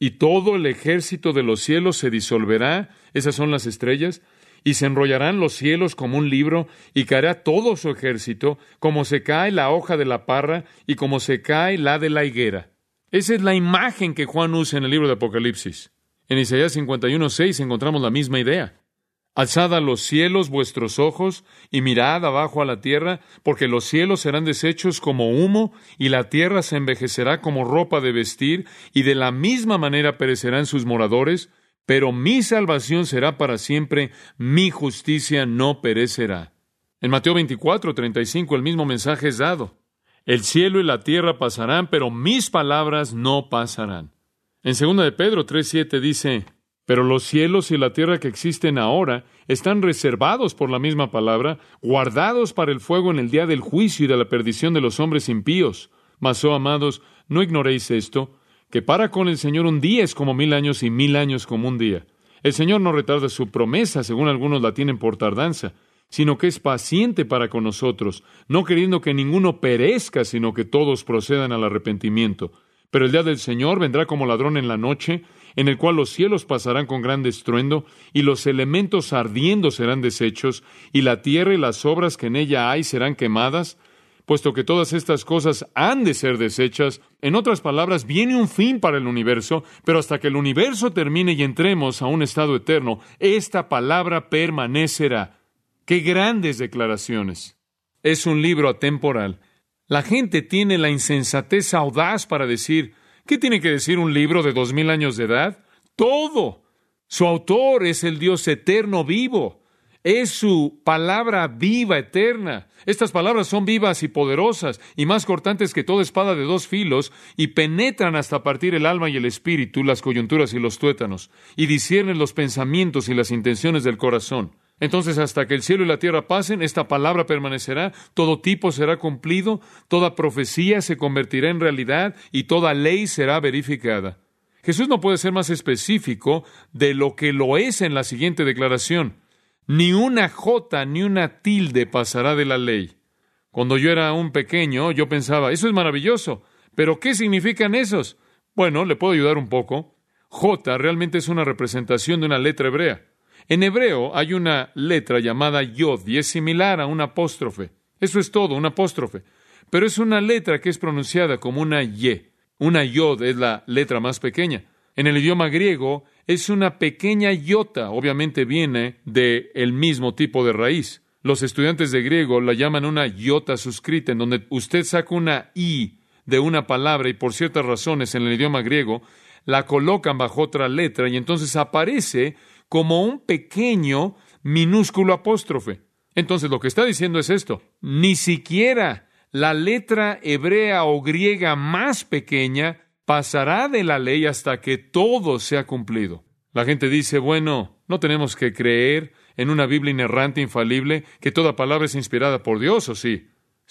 y todo el ejército de los cielos se disolverá, esas son las estrellas, y se enrollarán los cielos como un libro, y caerá todo su ejército, como se cae la hoja de la parra, y como se cae la de la higuera. Esa es la imagen que Juan usa en el libro de Apocalipsis. En Isaías 51:6 encontramos la misma idea. Alzad a los cielos vuestros ojos, y mirad abajo a la tierra, porque los cielos serán deshechos como humo, y la tierra se envejecerá como ropa de vestir, y de la misma manera perecerán sus moradores, pero mi salvación será para siempre, mi justicia no perecerá. En Mateo 24:35 el mismo mensaje es dado. El cielo y la tierra pasarán, pero mis palabras no pasarán. En 2 de Pedro 3:7 dice, pero los cielos y la tierra que existen ahora están reservados por la misma palabra, guardados para el fuego en el día del juicio y de la perdición de los hombres impíos. Mas, oh amados, no ignoréis esto, que para con el Señor un día es como 1000 años y 1000 años como un día. El Señor no retarda su promesa, según algunos la tienen por tardanza, sino que es paciente para con nosotros, no queriendo que ninguno perezca, sino que todos procedan al arrepentimiento. Pero el día del Señor vendrá como ladrón en la noche, en el cual los cielos pasarán con gran estruendo, y los elementos ardiendo serán deshechos, y la tierra y las obras que en ella hay serán quemadas. Puesto que todas estas cosas han de ser deshechas, en otras palabras, viene un fin para el universo, pero hasta que el universo termine y entremos a un estado eterno, esta palabra permanecerá. ¡Qué grandes declaraciones! Es un libro atemporal. La gente tiene la insensatez audaz para decir, ¿qué tiene que decir un libro de 2000 años de edad? ¡Todo! Su autor es el Dios eterno vivo. Es su palabra viva, eterna. Estas palabras son vivas y poderosas, y más cortantes que toda espada de 2 filos, y penetran hasta partir el alma y el espíritu, las coyunturas y los tuétanos, y disciernen los pensamientos y las intenciones del corazón. Entonces, hasta que el cielo y la tierra pasen, esta palabra permanecerá, todo tipo será cumplido, toda profecía se convertirá en realidad, y toda ley será verificada. Jesús no puede ser más específico de lo que lo es en la siguiente declaración. Ni una jota ni una tilde pasará de la ley. Cuando yo era un pequeño, yo pensaba, eso es maravilloso, pero ¿qué significan esos? Bueno, le puedo ayudar un poco. Jota realmente es una representación de una letra hebrea. En hebreo hay una letra llamada yod y es similar a un apóstrofe. Eso es todo, un apóstrofe. Pero es una letra que es pronunciada como una ye. Una yod es la letra más pequeña. En el idioma griego es una pequeña iota, obviamente viene del mismo tipo de raíz. Los estudiantes de griego la llaman una iota suscrita, en donde usted saca una i de una palabra y por ciertas razones en el idioma griego la colocan bajo otra letra y entonces aparece como un pequeño, minúsculo apóstrofe. Entonces lo que está diciendo es esto: ni siquiera la letra hebrea o griega más pequeña pasará de la ley hasta que todo sea cumplido. La gente dice, bueno, no tenemos que creer en una Biblia inerrante, infalible, que toda palabra es inspirada por Dios, ¿o sí?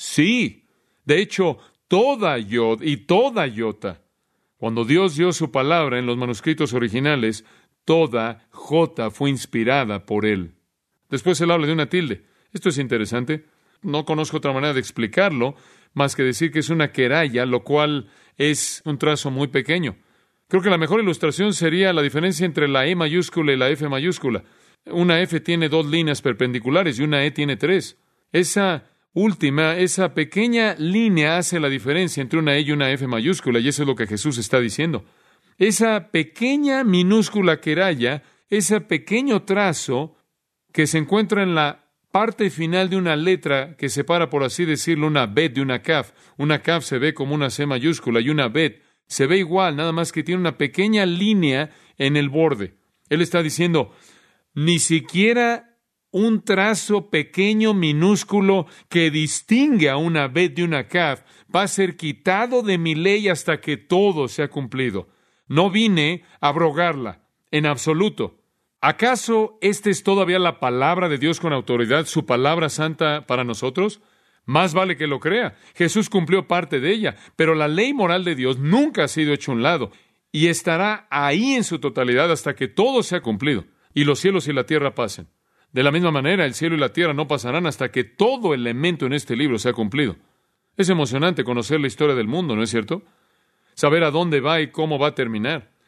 Sí. De hecho, toda yod y toda iota. Cuando Dios dio su palabra en los manuscritos originales, toda jota fue inspirada por Él. Después Él habla de una tilde. Esto es interesante. No conozco otra manera de explicarlo, más que decir que es una queraya, lo cual es un trazo muy pequeño. Creo que la mejor ilustración sería la diferencia entre la E mayúscula y la F mayúscula. Una F tiene 2 líneas perpendiculares y una E tiene 3. Esa última, esa pequeña línea hace la diferencia entre una E y una F mayúscula, y eso es lo que Jesús está diciendo. Esa pequeña, minúscula queraya, ese pequeño trazo que se encuentra en la parte final de una letra que separa, por así decirlo, una bet de una kaf. Una kaf se ve como una C mayúscula y una bet se ve igual, nada más que tiene una pequeña línea en el borde. Él está diciendo, ni siquiera un trazo pequeño, minúsculo, que distingue a una bet de una kaf va a ser quitado de mi ley hasta que todo sea cumplido. No vine a abrogarla, en absoluto. ¿Acaso esta es todavía la palabra de Dios con autoridad, su palabra santa para nosotros? Más vale que lo crea. Jesús cumplió parte de ella, pero la ley moral de Dios nunca ha sido hecha a un lado y estará ahí en su totalidad hasta que todo sea cumplido y los cielos y la tierra pasen. De la misma manera, el cielo y la tierra no pasarán hasta que todo elemento en este libro sea cumplido. Es emocionante conocer la historia del mundo, ¿no es cierto? Saber a dónde va y cómo va a terminar.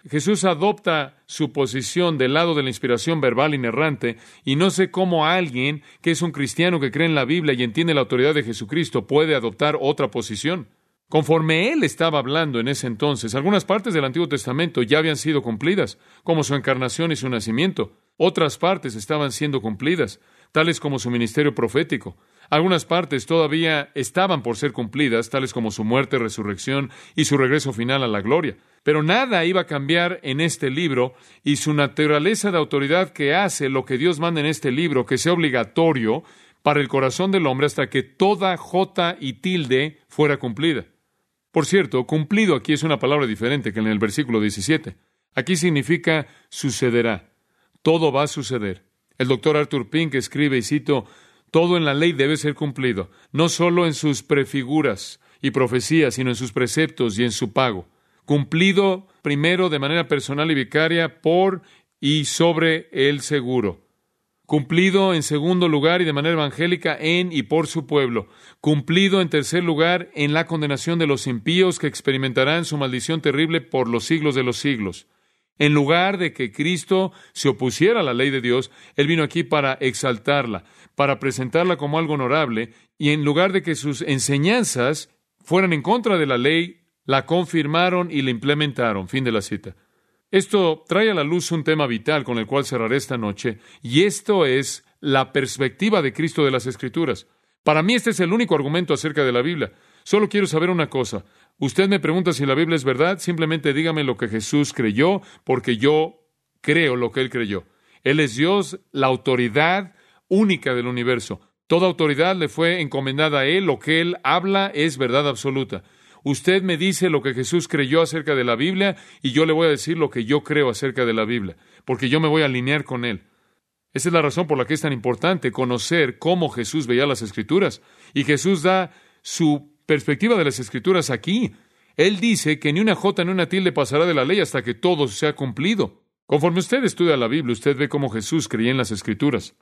Jesús adopta su posición del lado de la inspiración verbal inerrante, y no sé cómo alguien que es un cristiano que cree en la Biblia y entiende la autoridad de Jesucristo puede adoptar otra posición. Conforme él estaba hablando en ese entonces, algunas partes del Antiguo Testamento ya habían sido cumplidas, como su encarnación y su nacimiento. Otras partes estaban siendo cumplidas, tales como su ministerio profético. Algunas partes todavía estaban por ser cumplidas, tales como su muerte, resurrección y su regreso final a la gloria. Pero nada iba a cambiar en este libro, y su naturaleza de autoridad que hace lo que Dios manda en este libro, que sea obligatorio para el corazón del hombre hasta que toda jota y tilde fuera cumplida. Por cierto, cumplido aquí es una palabra diferente que en el versículo 17. Aquí significa sucederá. Todo va a suceder. El doctor Arthur Pink escribe, y cito, todo en la ley debe ser cumplido, no solo en sus prefiguras y profecías, sino en sus preceptos y en su pago. Cumplido primero de manera personal y vicaria por y sobre el seguro. Cumplido en segundo lugar y de manera evangélica en y por su pueblo. Cumplido en tercer lugar en la condenación de los impíos que experimentarán su maldición terrible por los siglos de los siglos. En lugar de que Cristo se opusiera a la ley de Dios, Él vino aquí para exaltarla, para presentarla como algo honorable, y en lugar de que sus enseñanzas fueran en contra de la ley, la confirmaron y la implementaron. Fin de la cita. Esto trae a la luz un tema vital con el cual cerraré esta noche, y esto es la perspectiva de Cristo de las Escrituras. Para mí este es el único argumento acerca de la Biblia. Solo quiero saber una cosa. Usted me pregunta si la Biblia es verdad, simplemente dígame lo que Jesús creyó, porque yo creo lo que Él creyó. Él es Dios, la autoridad única del universo. Toda autoridad le fue encomendada a Él, lo que Él habla es verdad absoluta. Usted me dice lo que Jesús creyó acerca de la Biblia, y yo le voy a decir lo que yo creo acerca de la Biblia, porque yo me voy a alinear con Él. Esa es la razón por la que es tan importante conocer cómo Jesús veía las Escrituras. Y Jesús da su perspectiva de las Escrituras aquí. Él dice que ni una jota ni una tilde pasará de la ley hasta que todo sea cumplido. Conforme usted estudia la Biblia, usted ve cómo Jesús creía en las Escrituras.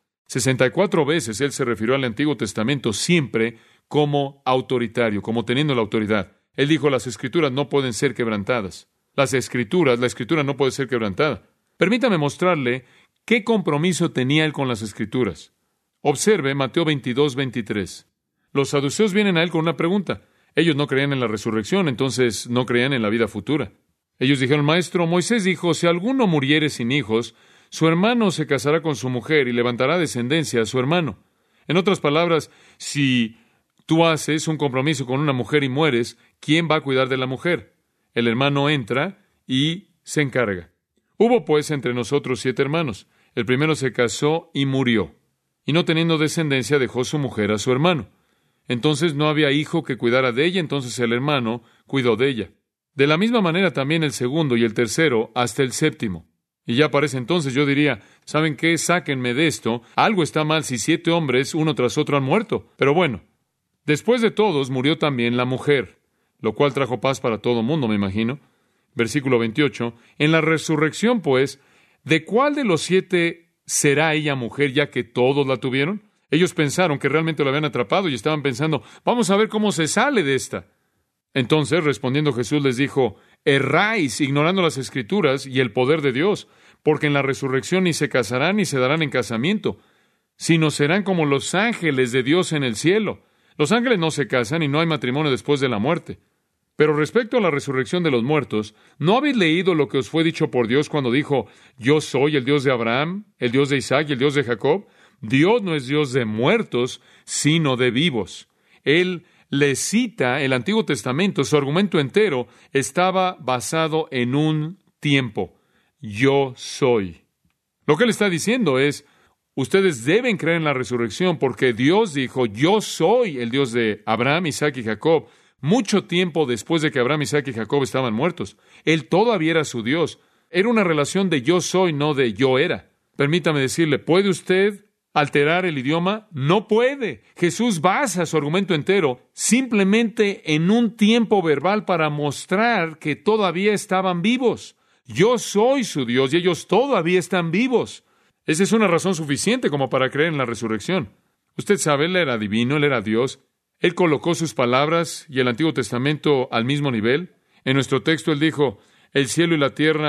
64 veces Él se refirió al Antiguo Testamento siempre como autoritario, como teniendo la autoridad. Él dijo, las Escrituras no pueden ser quebrantadas. La Escritura no puede ser quebrantada. Permítame mostrarle qué compromiso tenía Él con las Escrituras. Observe Mateo 22:23. Los saduceos vienen a Él con una pregunta. Ellos no creían en la resurrección, entonces no creían en la vida futura. Ellos dijeron, Maestro, Moisés dijo, si alguno muriere sin hijos, su hermano se casará con su mujer y levantará descendencia a su hermano. En otras palabras, si tú haces un compromiso con una mujer y mueres, ¿quién va a cuidar de la mujer? El hermano entra y se encarga. Hubo pues entre nosotros 7 hermanos. El primero se casó y murió, y no teniendo descendencia dejó su mujer a su hermano. Entonces no había hijo que cuidara de ella, entonces el hermano cuidó de ella. De la misma manera también el segundo y el tercero hasta el séptimo. Y ya para ese entonces yo diría, ¿saben qué? Sáquenme de esto. Algo está mal si 7 hombres uno tras otro han muerto. Pero bueno, después de todos murió también la mujer, lo cual trajo paz para todo el mundo, me imagino. Versículo 28. En la resurrección, pues, ¿de cuál de los 7 será ella mujer, ya que todos la tuvieron? Ellos pensaron que realmente la habían atrapado y estaban pensando, vamos a ver cómo se sale de esta. Entonces, respondiendo Jesús, les dijo, erráis, ignorando las Escrituras y el poder de Dios, porque en la resurrección ni se casarán ni se darán en casamiento, sino serán como los ángeles de Dios en el cielo. Los ángeles no se casan y no hay matrimonio después de la muerte. Pero respecto a la resurrección de los muertos, ¿no habéis leído lo que os fue dicho por Dios cuando dijo, yo soy el Dios de Abraham, el Dios de Isaac y el Dios de Jacob? Dios no es Dios de muertos, sino de vivos. Él le cita el Antiguo Testamento. Su argumento entero estaba basado en un tiempo. Yo soy. Lo que él está diciendo es, ustedes deben creer en la resurrección porque Dios dijo, yo soy el Dios de Abraham, Isaac y Jacob, mucho tiempo después de que Abraham, Isaac y Jacob estaban muertos. Él todavía era su Dios. Era una relación de yo soy, no de yo era. Permítame decirle, ¿puede usted alterar el idioma? No puede. Jesús basa su argumento entero simplemente en un tiempo verbal para mostrar que todavía estaban vivos. Yo soy su Dios y ellos todavía están vivos. Esa es una razón suficiente como para creer en la resurrección. Usted sabe, Él era divino, Él era Dios. Él colocó sus palabras y el Antiguo Testamento al mismo nivel. En nuestro texto Él dijo, el cielo y la tierra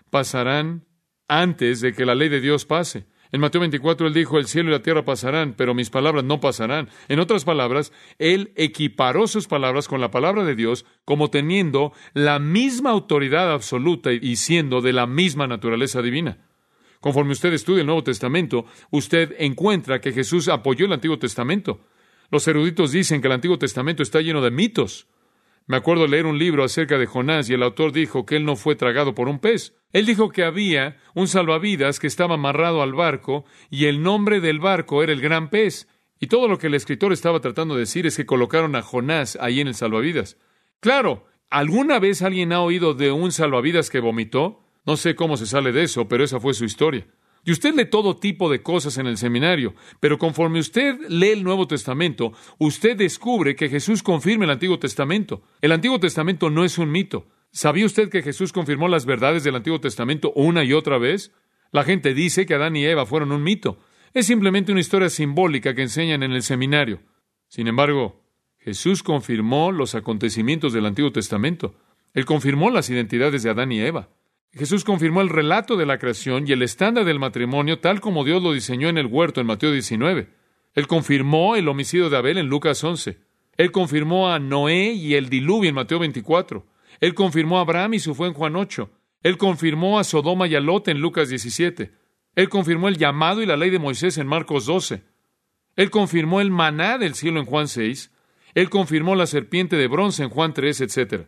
pasarán antes de que la ley de Dios pase. En Mateo 24 Él dijo, el cielo y la tierra pasarán, pero mis palabras no pasarán. En otras palabras, Él equiparó sus palabras con la palabra de Dios como teniendo la misma autoridad absoluta y siendo de la misma naturaleza divina. Conforme usted estudia el Nuevo Testamento, usted encuentra que Jesús apoyó el Antiguo Testamento. Los eruditos dicen que el Antiguo Testamento está lleno de mitos. Me acuerdo leer un libro acerca de Jonás y el autor dijo que él no fue tragado por un pez. Él dijo que había un salvavidas que estaba amarrado al barco y el nombre del barco era el gran pez. Y todo lo que el escritor estaba tratando de decir es que colocaron a Jonás ahí en el salvavidas. Claro, ¿alguna vez alguien ha oído de un salvavidas que vomitó? No sé cómo se sale de eso, pero esa fue su historia. Y usted lee todo tipo de cosas en el seminario, pero conforme usted lee el Nuevo Testamento, usted descubre que Jesús confirma el Antiguo Testamento. El Antiguo Testamento no es un mito. ¿Sabía usted que Jesús confirmó las verdades del Antiguo Testamento una y otra vez? La gente dice que Adán y Eva fueron un mito. Es simplemente una historia simbólica que enseñan en el seminario. Sin embargo, Jesús confirmó los acontecimientos del Antiguo Testamento. Él confirmó las identidades de Adán y Eva. Jesús confirmó el relato de la creación y el estándar del matrimonio tal como Dios lo diseñó en el huerto en Mateo 19. Él confirmó el homicidio de Abel en Lucas 11. Él confirmó a Noé y el diluvio en Mateo 24. Él confirmó a Abraham y su fe en Juan 8. Él confirmó a Sodoma y a Lot en Lucas 17. Él confirmó el llamado y la ley de Moisés en Marcos 12. Él confirmó el maná del cielo en Juan 6. Él confirmó la serpiente de bronce en Juan 3, etc.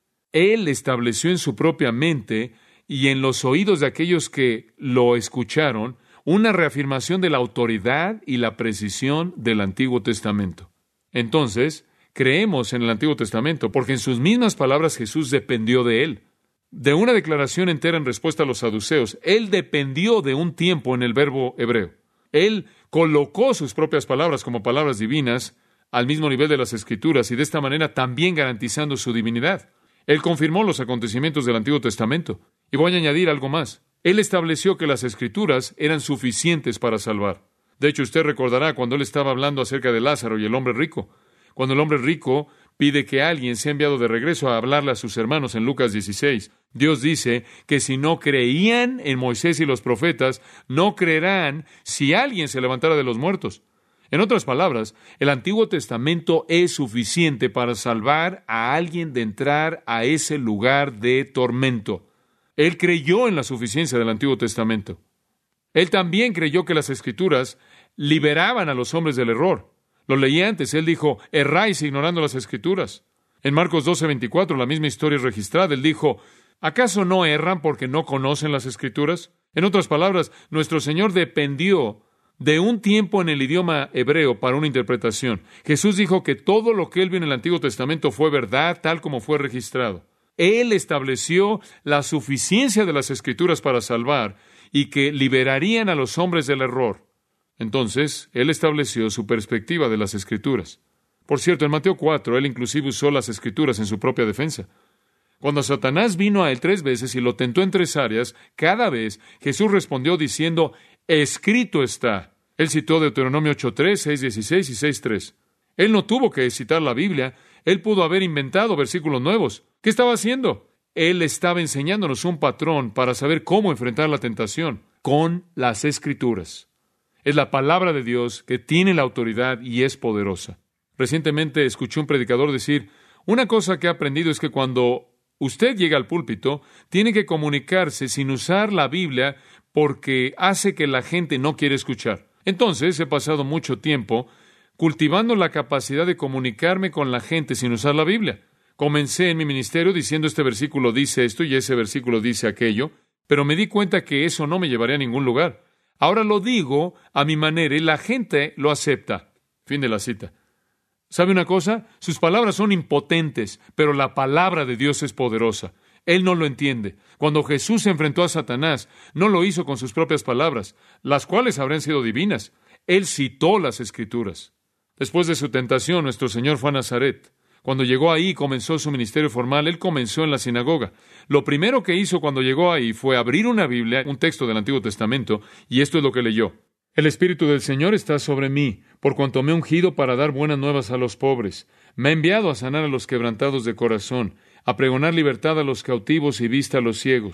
Él estableció en su propia mente y en los oídos de aquellos que lo escucharon una reafirmación de la autoridad y la precisión del Antiguo Testamento. Entonces, creemos en el Antiguo Testamento porque en sus mismas palabras Jesús dependió de él. De una declaración entera en respuesta a los saduceos, él dependió de un tiempo en el verbo hebreo. Él colocó sus propias palabras como palabras divinas al mismo nivel de las Escrituras y de esta manera también garantizando su divinidad. Él confirmó los acontecimientos del Antiguo Testamento. Y voy a añadir algo más. Él estableció que las Escrituras eran suficientes para salvar. De hecho, usted recordará cuando él estaba hablando acerca de Lázaro y el hombre rico. Cuando el hombre rico pide que alguien sea enviado de regreso a hablarle a sus hermanos en Lucas 16. Dios dice que si no creían en Moisés y los profetas, no creerán si alguien se levantara de los muertos. En otras palabras, el Antiguo Testamento es suficiente para salvar a alguien de entrar a ese lugar de tormento. Él creyó en la suficiencia del Antiguo Testamento. Él también creyó que las Escrituras liberaban a los hombres del error. Lo leí antes, él dijo, erráis ignorando las Escrituras. En Marcos 12:24, la misma historia es registrada. Él dijo, ¿acaso no erran porque no conocen las Escrituras? En otras palabras, nuestro Señor dependió de un tiempo en el idioma hebreo para una interpretación. Jesús dijo que todo lo que él vio en el Antiguo Testamento fue verdad tal como fue registrado. Él estableció la suficiencia de las Escrituras para salvar y que liberarían a los hombres del error. Entonces, él estableció su perspectiva de las Escrituras. Por cierto, en Mateo 4, él inclusive usó las Escrituras en su propia defensa. Cuando Satanás vino a él 3 veces y lo tentó en 3 áreas, cada vez Jesús respondió diciendo, escrito está. Él citó Deuteronomio 8:3, 6:16 y 6:3. Él no tuvo que citar la Biblia. Él pudo haber inventado versículos nuevos. ¿Qué estaba haciendo? Él estaba enseñándonos un patrón para saber cómo enfrentar la tentación con las Escrituras. Es la palabra de Dios que tiene la autoridad y es poderosa. Recientemente escuché un predicador decir, una cosa que he aprendido es que cuando usted llega al púlpito, tiene que comunicarse sin usar la Biblia porque hace que la gente no quiere escuchar. Entonces, he pasado mucho tiempo cultivando la capacidad de comunicarme con la gente sin usar la Biblia. Comencé en mi ministerio diciendo este versículo dice esto y ese versículo dice aquello, pero me di cuenta que eso no me llevaría a ningún lugar. Ahora lo digo a mi manera y la gente lo acepta. Fin de la cita. ¿Sabe una cosa? Sus palabras son impotentes, pero la palabra de Dios es poderosa. Él no lo entiende. Cuando Jesús se enfrentó a Satanás, no lo hizo con sus propias palabras, las cuales habrían sido divinas. Él citó las Escrituras. Después de su tentación, nuestro Señor fue a Nazaret. Cuando llegó ahí y comenzó su ministerio formal, Él comenzó en la sinagoga. Lo primero que hizo cuando llegó ahí fue abrir una Biblia, un texto del Antiguo Testamento, y esto es lo que leyó. El Espíritu del Señor está sobre mí, por cuanto me he ungido para dar buenas nuevas a los pobres. Me ha enviado a sanar a los quebrantados de corazón, a pregonar libertad a los cautivos y vista a los ciegos,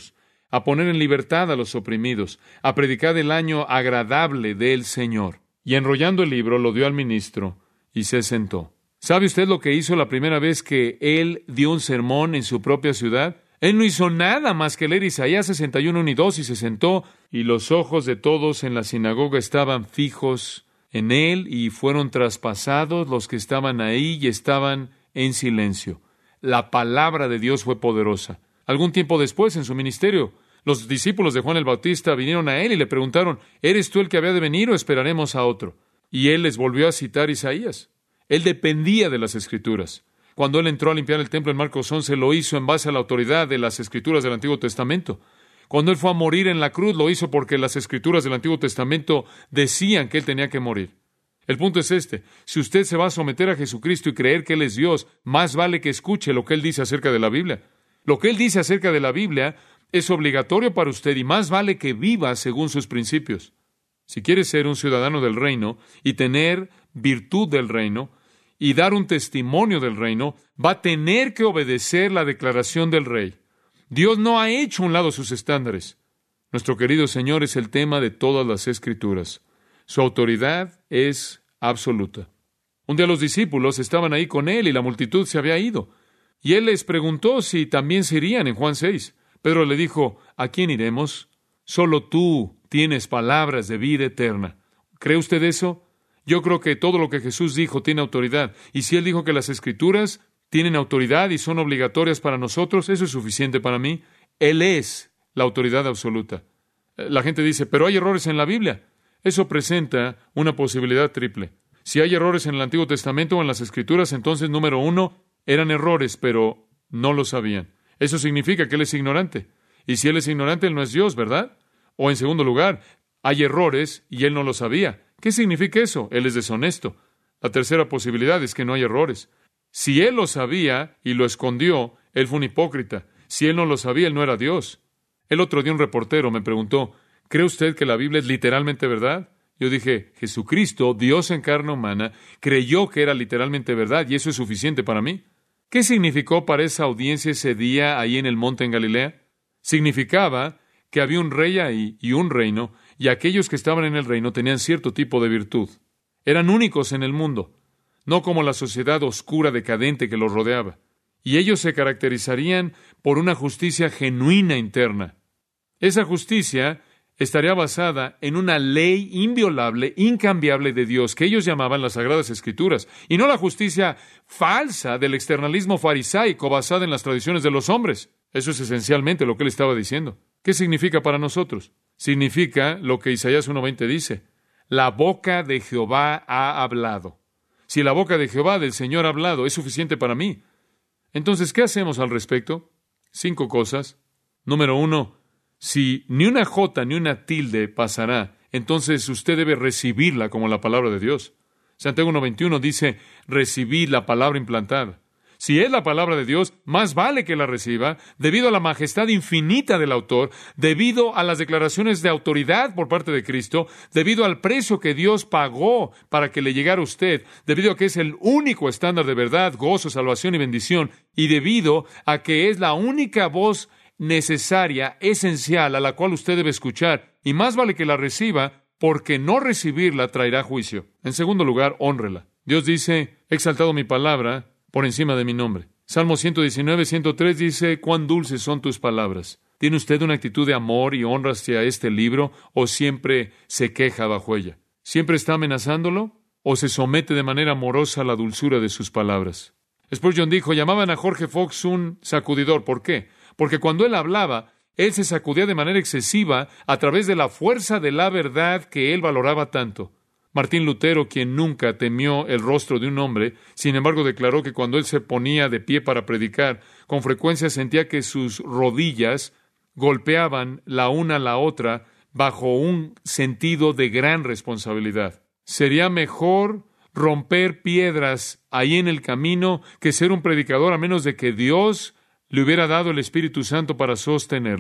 a poner en libertad a los oprimidos, a predicar el año agradable del Señor. Y enrollando el libro, lo dio al ministro y se sentó. ¿Sabe usted lo que hizo la primera vez que él dio un sermón en su propia ciudad? Él no hizo nada más que leer Isaías 61, 1 y 2 y se sentó, y los ojos de todos en la sinagoga estaban fijos en él y fueron traspasados los que estaban ahí y estaban en silencio. La palabra de Dios fue poderosa. Algún tiempo después, en su ministerio, los discípulos de Juan el Bautista vinieron a él y le preguntaron, ¿eres tú el que había de venir o esperaremos a otro? Y él les volvió a citar Isaías. Él dependía de las Escrituras. Cuando él entró a limpiar el templo en Marcos 11, lo hizo en base a la autoridad de las Escrituras del Antiguo Testamento. Cuando él fue a morir en la cruz, lo hizo porque las Escrituras del Antiguo Testamento decían que él tenía que morir. El punto es este: si usted se va a someter a Jesucristo y creer que Él es Dios, más vale que escuche lo que Él dice acerca de la Biblia. Lo que Él dice acerca de la Biblia es obligatorio para usted y más vale que viva según sus principios. Si quiere ser un ciudadano del reino y tener virtud del reino y dar un testimonio del reino, va a tener que obedecer la declaración del Rey. Dios no ha hecho a un lado sus estándares. Nuestro querido Señor es el tema de todas las Escrituras. Su autoridad es absoluta. Un día los discípulos estaban ahí con Él y la multitud se había ido. Y Él les preguntó si también se irían en Juan 6. Pedro le dijo, ¿a quién iremos? Solo tú tienes palabras de vida eterna. ¿Cree usted eso? Yo creo que todo lo que Jesús dijo tiene autoridad. Y si Él dijo que las Escrituras tienen autoridad y son obligatorias para nosotros, eso es suficiente para mí. Él es la autoridad absoluta. La gente dice, pero hay errores en la Biblia. Eso presenta una posibilidad triple. Si hay errores en el Antiguo Testamento o en las Escrituras, entonces, número uno, eran errores, pero no lo sabían. Eso significa que Él es ignorante. Y si Él es ignorante, Él no es Dios, ¿verdad? O en segundo lugar, hay errores y Él no lo sabía. ¿Qué significa eso? Él es deshonesto. La tercera posibilidad es que no hay errores. Si Él lo sabía y lo escondió, Él fue un hipócrita. Si Él no lo sabía, Él no era Dios. El otro día un reportero me preguntó, ¿cree usted que la Biblia es literalmente verdad? Yo dije, Jesucristo, Dios en carne humana, creyó que era literalmente verdad y eso es suficiente para mí. ¿Qué significó para esa audiencia ese día ahí en el monte en Galilea? Significaba que había un rey ahí y un reino, y aquellos que estaban en el reino tenían cierto tipo de virtud. Eran únicos en el mundo, no como la sociedad oscura decadente que los rodeaba. Y ellos se caracterizarían por una justicia genuina interna. Esa justicia estaría basada en una ley inviolable, incambiable de Dios, que ellos llamaban las Sagradas Escrituras, y no la justicia falsa del externalismo farisaico basada en las tradiciones de los hombres. Eso es esencialmente lo que él estaba diciendo. ¿Qué significa para nosotros? Significa lo que Isaías 1:20 dice, la boca de Jehová ha hablado. Si la boca de Jehová, del Señor, ha hablado, es suficiente para mí. Entonces, ¿qué hacemos al respecto? 5 cosas. Número 1, si ni una jota ni una tilde pasará, entonces usted debe recibirla como la palabra de Dios. Santiago 1:21 dice, recibid la palabra implantada. Si es la palabra de Dios, más vale que la reciba, debido a la majestad infinita del autor, debido a las declaraciones de autoridad por parte de Cristo, debido al precio que Dios pagó para que le llegara a usted, debido a que es el único estándar de verdad, gozo, salvación y bendición, y debido a que es la única voz necesaria, esencial, a la cual usted debe escuchar, y más vale que la reciba, porque no recibirla traerá juicio. En segundo lugar, hónrela. Dios dice, he exaltado mi palabra por encima de mi nombre. Salmo 119, 103 dice, cuán dulces son tus palabras. ¿Tiene usted una actitud de amor y honra hacia este libro, o siempre se queja bajo ella? ¿Siempre está amenazándolo, o se somete de manera amorosa a la dulzura de sus palabras? Spurgeon dijo, llamaban a Jorge Fox un sacudidor. ¿Por qué? Porque cuando él hablaba, él se sacudía de manera excesiva a través de la fuerza de la verdad que él valoraba tanto. Martín Lutero, quien nunca temió el rostro de un hombre, sin embargo declaró que cuando él se ponía de pie para predicar, con frecuencia sentía que sus rodillas golpeaban la una a la otra bajo un sentido de gran responsabilidad. Sería mejor romper piedras ahí en el camino que ser un predicador a menos de que Dios le hubiera dado el Espíritu Santo para sostenerlo.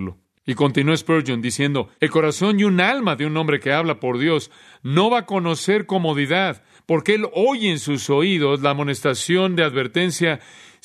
Y continuó Spurgeon diciendo, el corazón y un alma de un hombre que habla por Dios no va a conocer comodidad, porque él oye en sus oídos la amonestación de advertencia.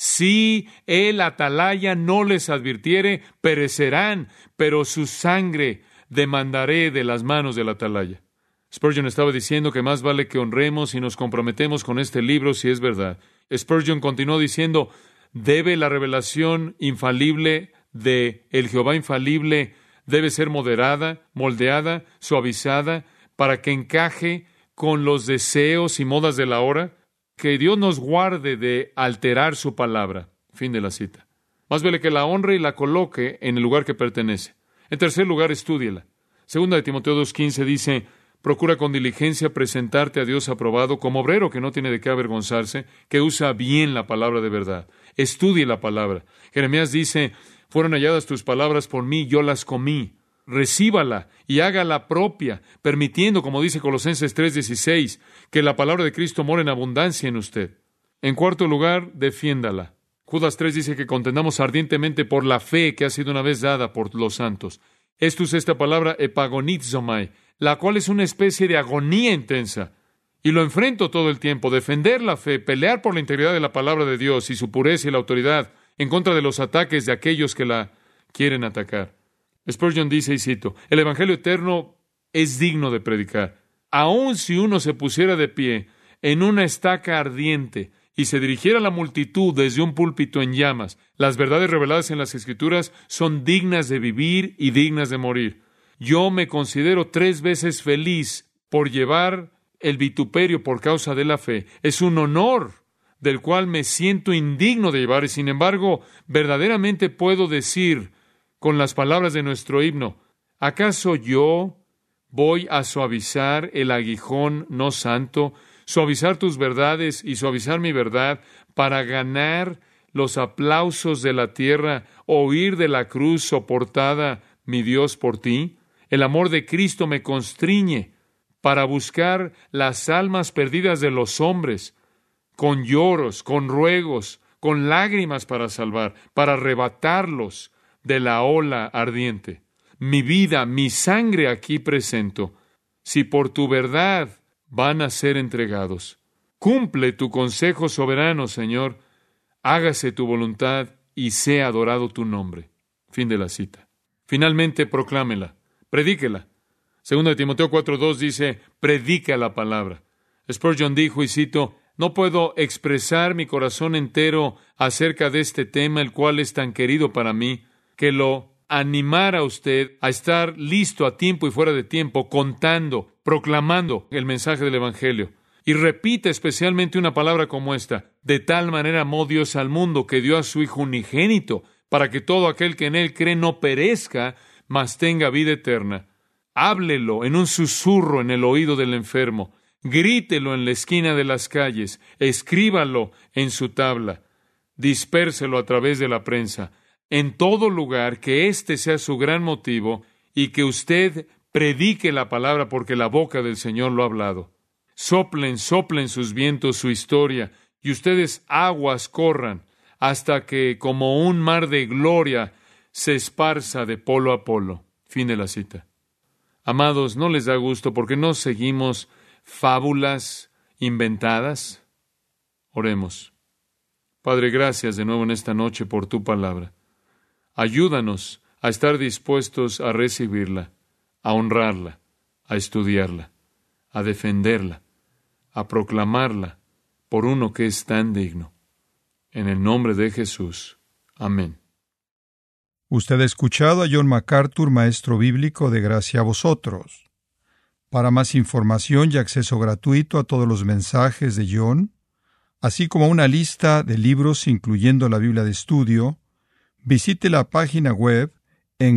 Si el atalaya no les advirtiere, perecerán, pero su sangre demandaré de las manos del atalaya. Spurgeon estaba diciendo que más vale que honremos y nos comprometemos con este libro si es verdad. Spurgeon continuó diciendo, debe la revelación infalible de el Jehová infalible debe ser moderada, moldeada, suavizada, para que encaje con los deseos y modas de la hora. Que Dios nos guarde de alterar su palabra. Fin de la cita. Más vale que la honre y la coloque en el lugar que pertenece. En tercer lugar, estúdiela. Segunda de Timoteo 2:15 dice, procura con diligencia presentarte a Dios aprobado como obrero que no tiene de qué avergonzarse, que usa bien la palabra de verdad. Estudie la palabra. Jeremías dice, fueron halladas tus palabras por mí, yo las comí. Recíbala y hágala propia, permitiendo, como dice Colosenses 3:16, que la palabra de Cristo more en abundancia en usted. En cuarto lugar, defiéndala. Judas 3 dice que contendamos ardientemente por la fe que ha sido una vez dada por los santos. Esto es esta palabra epagonizomai, la cual es una especie de agonía intensa. Y lo enfrento todo el tiempo, defender la fe, pelear por la integridad de la palabra de Dios y su pureza y la autoridad en contra de los ataques de aquellos que la quieren atacar. Spurgeon dice, y cito, el Evangelio eterno es digno de predicar. Aun si uno se pusiera de pie en una estaca ardiente y se dirigiera a la multitud desde un púlpito en llamas, las verdades reveladas en las Escrituras son dignas de vivir y dignas de morir. Yo me considero 3 veces feliz por llevar el vituperio por causa de la fe. Es un honor del cual me siento indigno de llevar, y sin embargo, verdaderamente puedo decir con las palabras de nuestro himno, ¿acaso yo voy a suavizar el aguijón no santo, suavizar tus verdades y suavizar mi verdad para ganar los aplausos de la tierra o huir de la cruz soportada, mi Dios, por ti? El amor de Cristo me constriñe para buscar las almas perdidas de los hombres, con lloros, con ruegos, con lágrimas para salvar, para arrebatarlos de la ola ardiente. Mi vida, mi sangre aquí presento, si por tu verdad van a ser entregados. Cumple tu consejo soberano, Señor, hágase tu voluntad y sea adorado tu nombre. Fin de la cita. Finalmente, proclámela, predíquela. Segunda de Timoteo 4:2 dice, predica la palabra. Spurgeon dijo, y cito, no puedo expresar mi corazón entero acerca de este tema, el cual es tan querido para mí, que lo animara a usted a estar listo a tiempo y fuera de tiempo, contando, proclamando el mensaje del Evangelio. Y repita especialmente una palabra como esta, de tal manera amó Dios al mundo que dio a su Hijo unigénito, para que todo aquel que en Él cree no perezca, mas tenga vida eterna. Háblelo en un susurro en el oído del enfermo, grítelo en la esquina de las calles, escríbalo en su tabla, dispérselo a través de la prensa. En todo lugar, que este sea su gran motivo y que usted predique la palabra porque la boca del Señor lo ha hablado. Soplen sus vientos su historia y ustedes aguas corran hasta que como un mar de gloria se esparza de polo a polo. Fin de la cita. Amados, ¿no les da gusto porque no seguimos fábulas inventadas? Oremos. Padre, gracias de nuevo en esta noche por tu palabra. Ayúdanos a estar dispuestos a recibirla, a honrarla, a estudiarla, a defenderla, a proclamarla por uno que es tan digno. En el nombre de Jesús. Amén. Usted ha escuchado a John MacArthur, maestro bíblico de Gracia a Vosotros. Para más información y acceso gratuito a todos los mensajes de John, así como una lista de libros incluyendo la Biblia de estudio, visite la página web en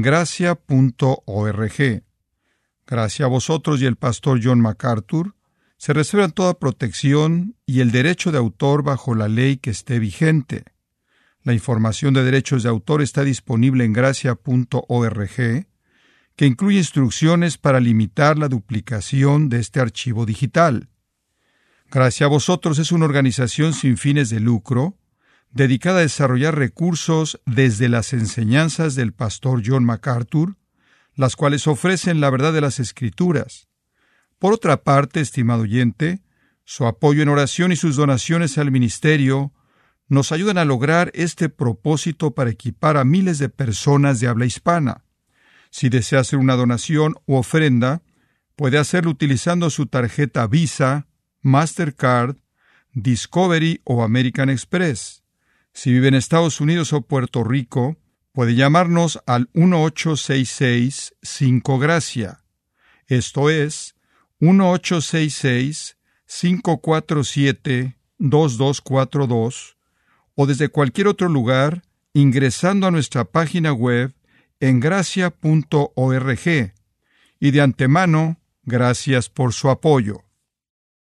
gracia.org. Gracia a Vosotros y el pastor John MacArthur se reservan toda protección y el derecho de autor bajo la ley que esté vigente. La información de derechos de autor está disponible en gracia.org, que incluye instrucciones para limitar la duplicación de este archivo digital. Gracia a Vosotros es una organización sin fines de lucro, dedicada a desarrollar recursos desde las enseñanzas del pastor John MacArthur, las cuales ofrecen la verdad de las Escrituras. Por otra parte, estimado oyente, su apoyo en oración y sus donaciones al ministerio nos ayudan a lograr este propósito para equipar a miles de personas de habla hispana. Si desea hacer una donación u ofrenda, puede hacerlo utilizando su tarjeta Visa, Mastercard, Discovery o American Express. Si vive en Estados Unidos o Puerto Rico, puede llamarnos al 1-866-5-GRACIA. Esto es 1-866-547-2242 o desde cualquier otro lugar ingresando a nuestra página web en gracia.org. Y de antemano, gracias por su apoyo.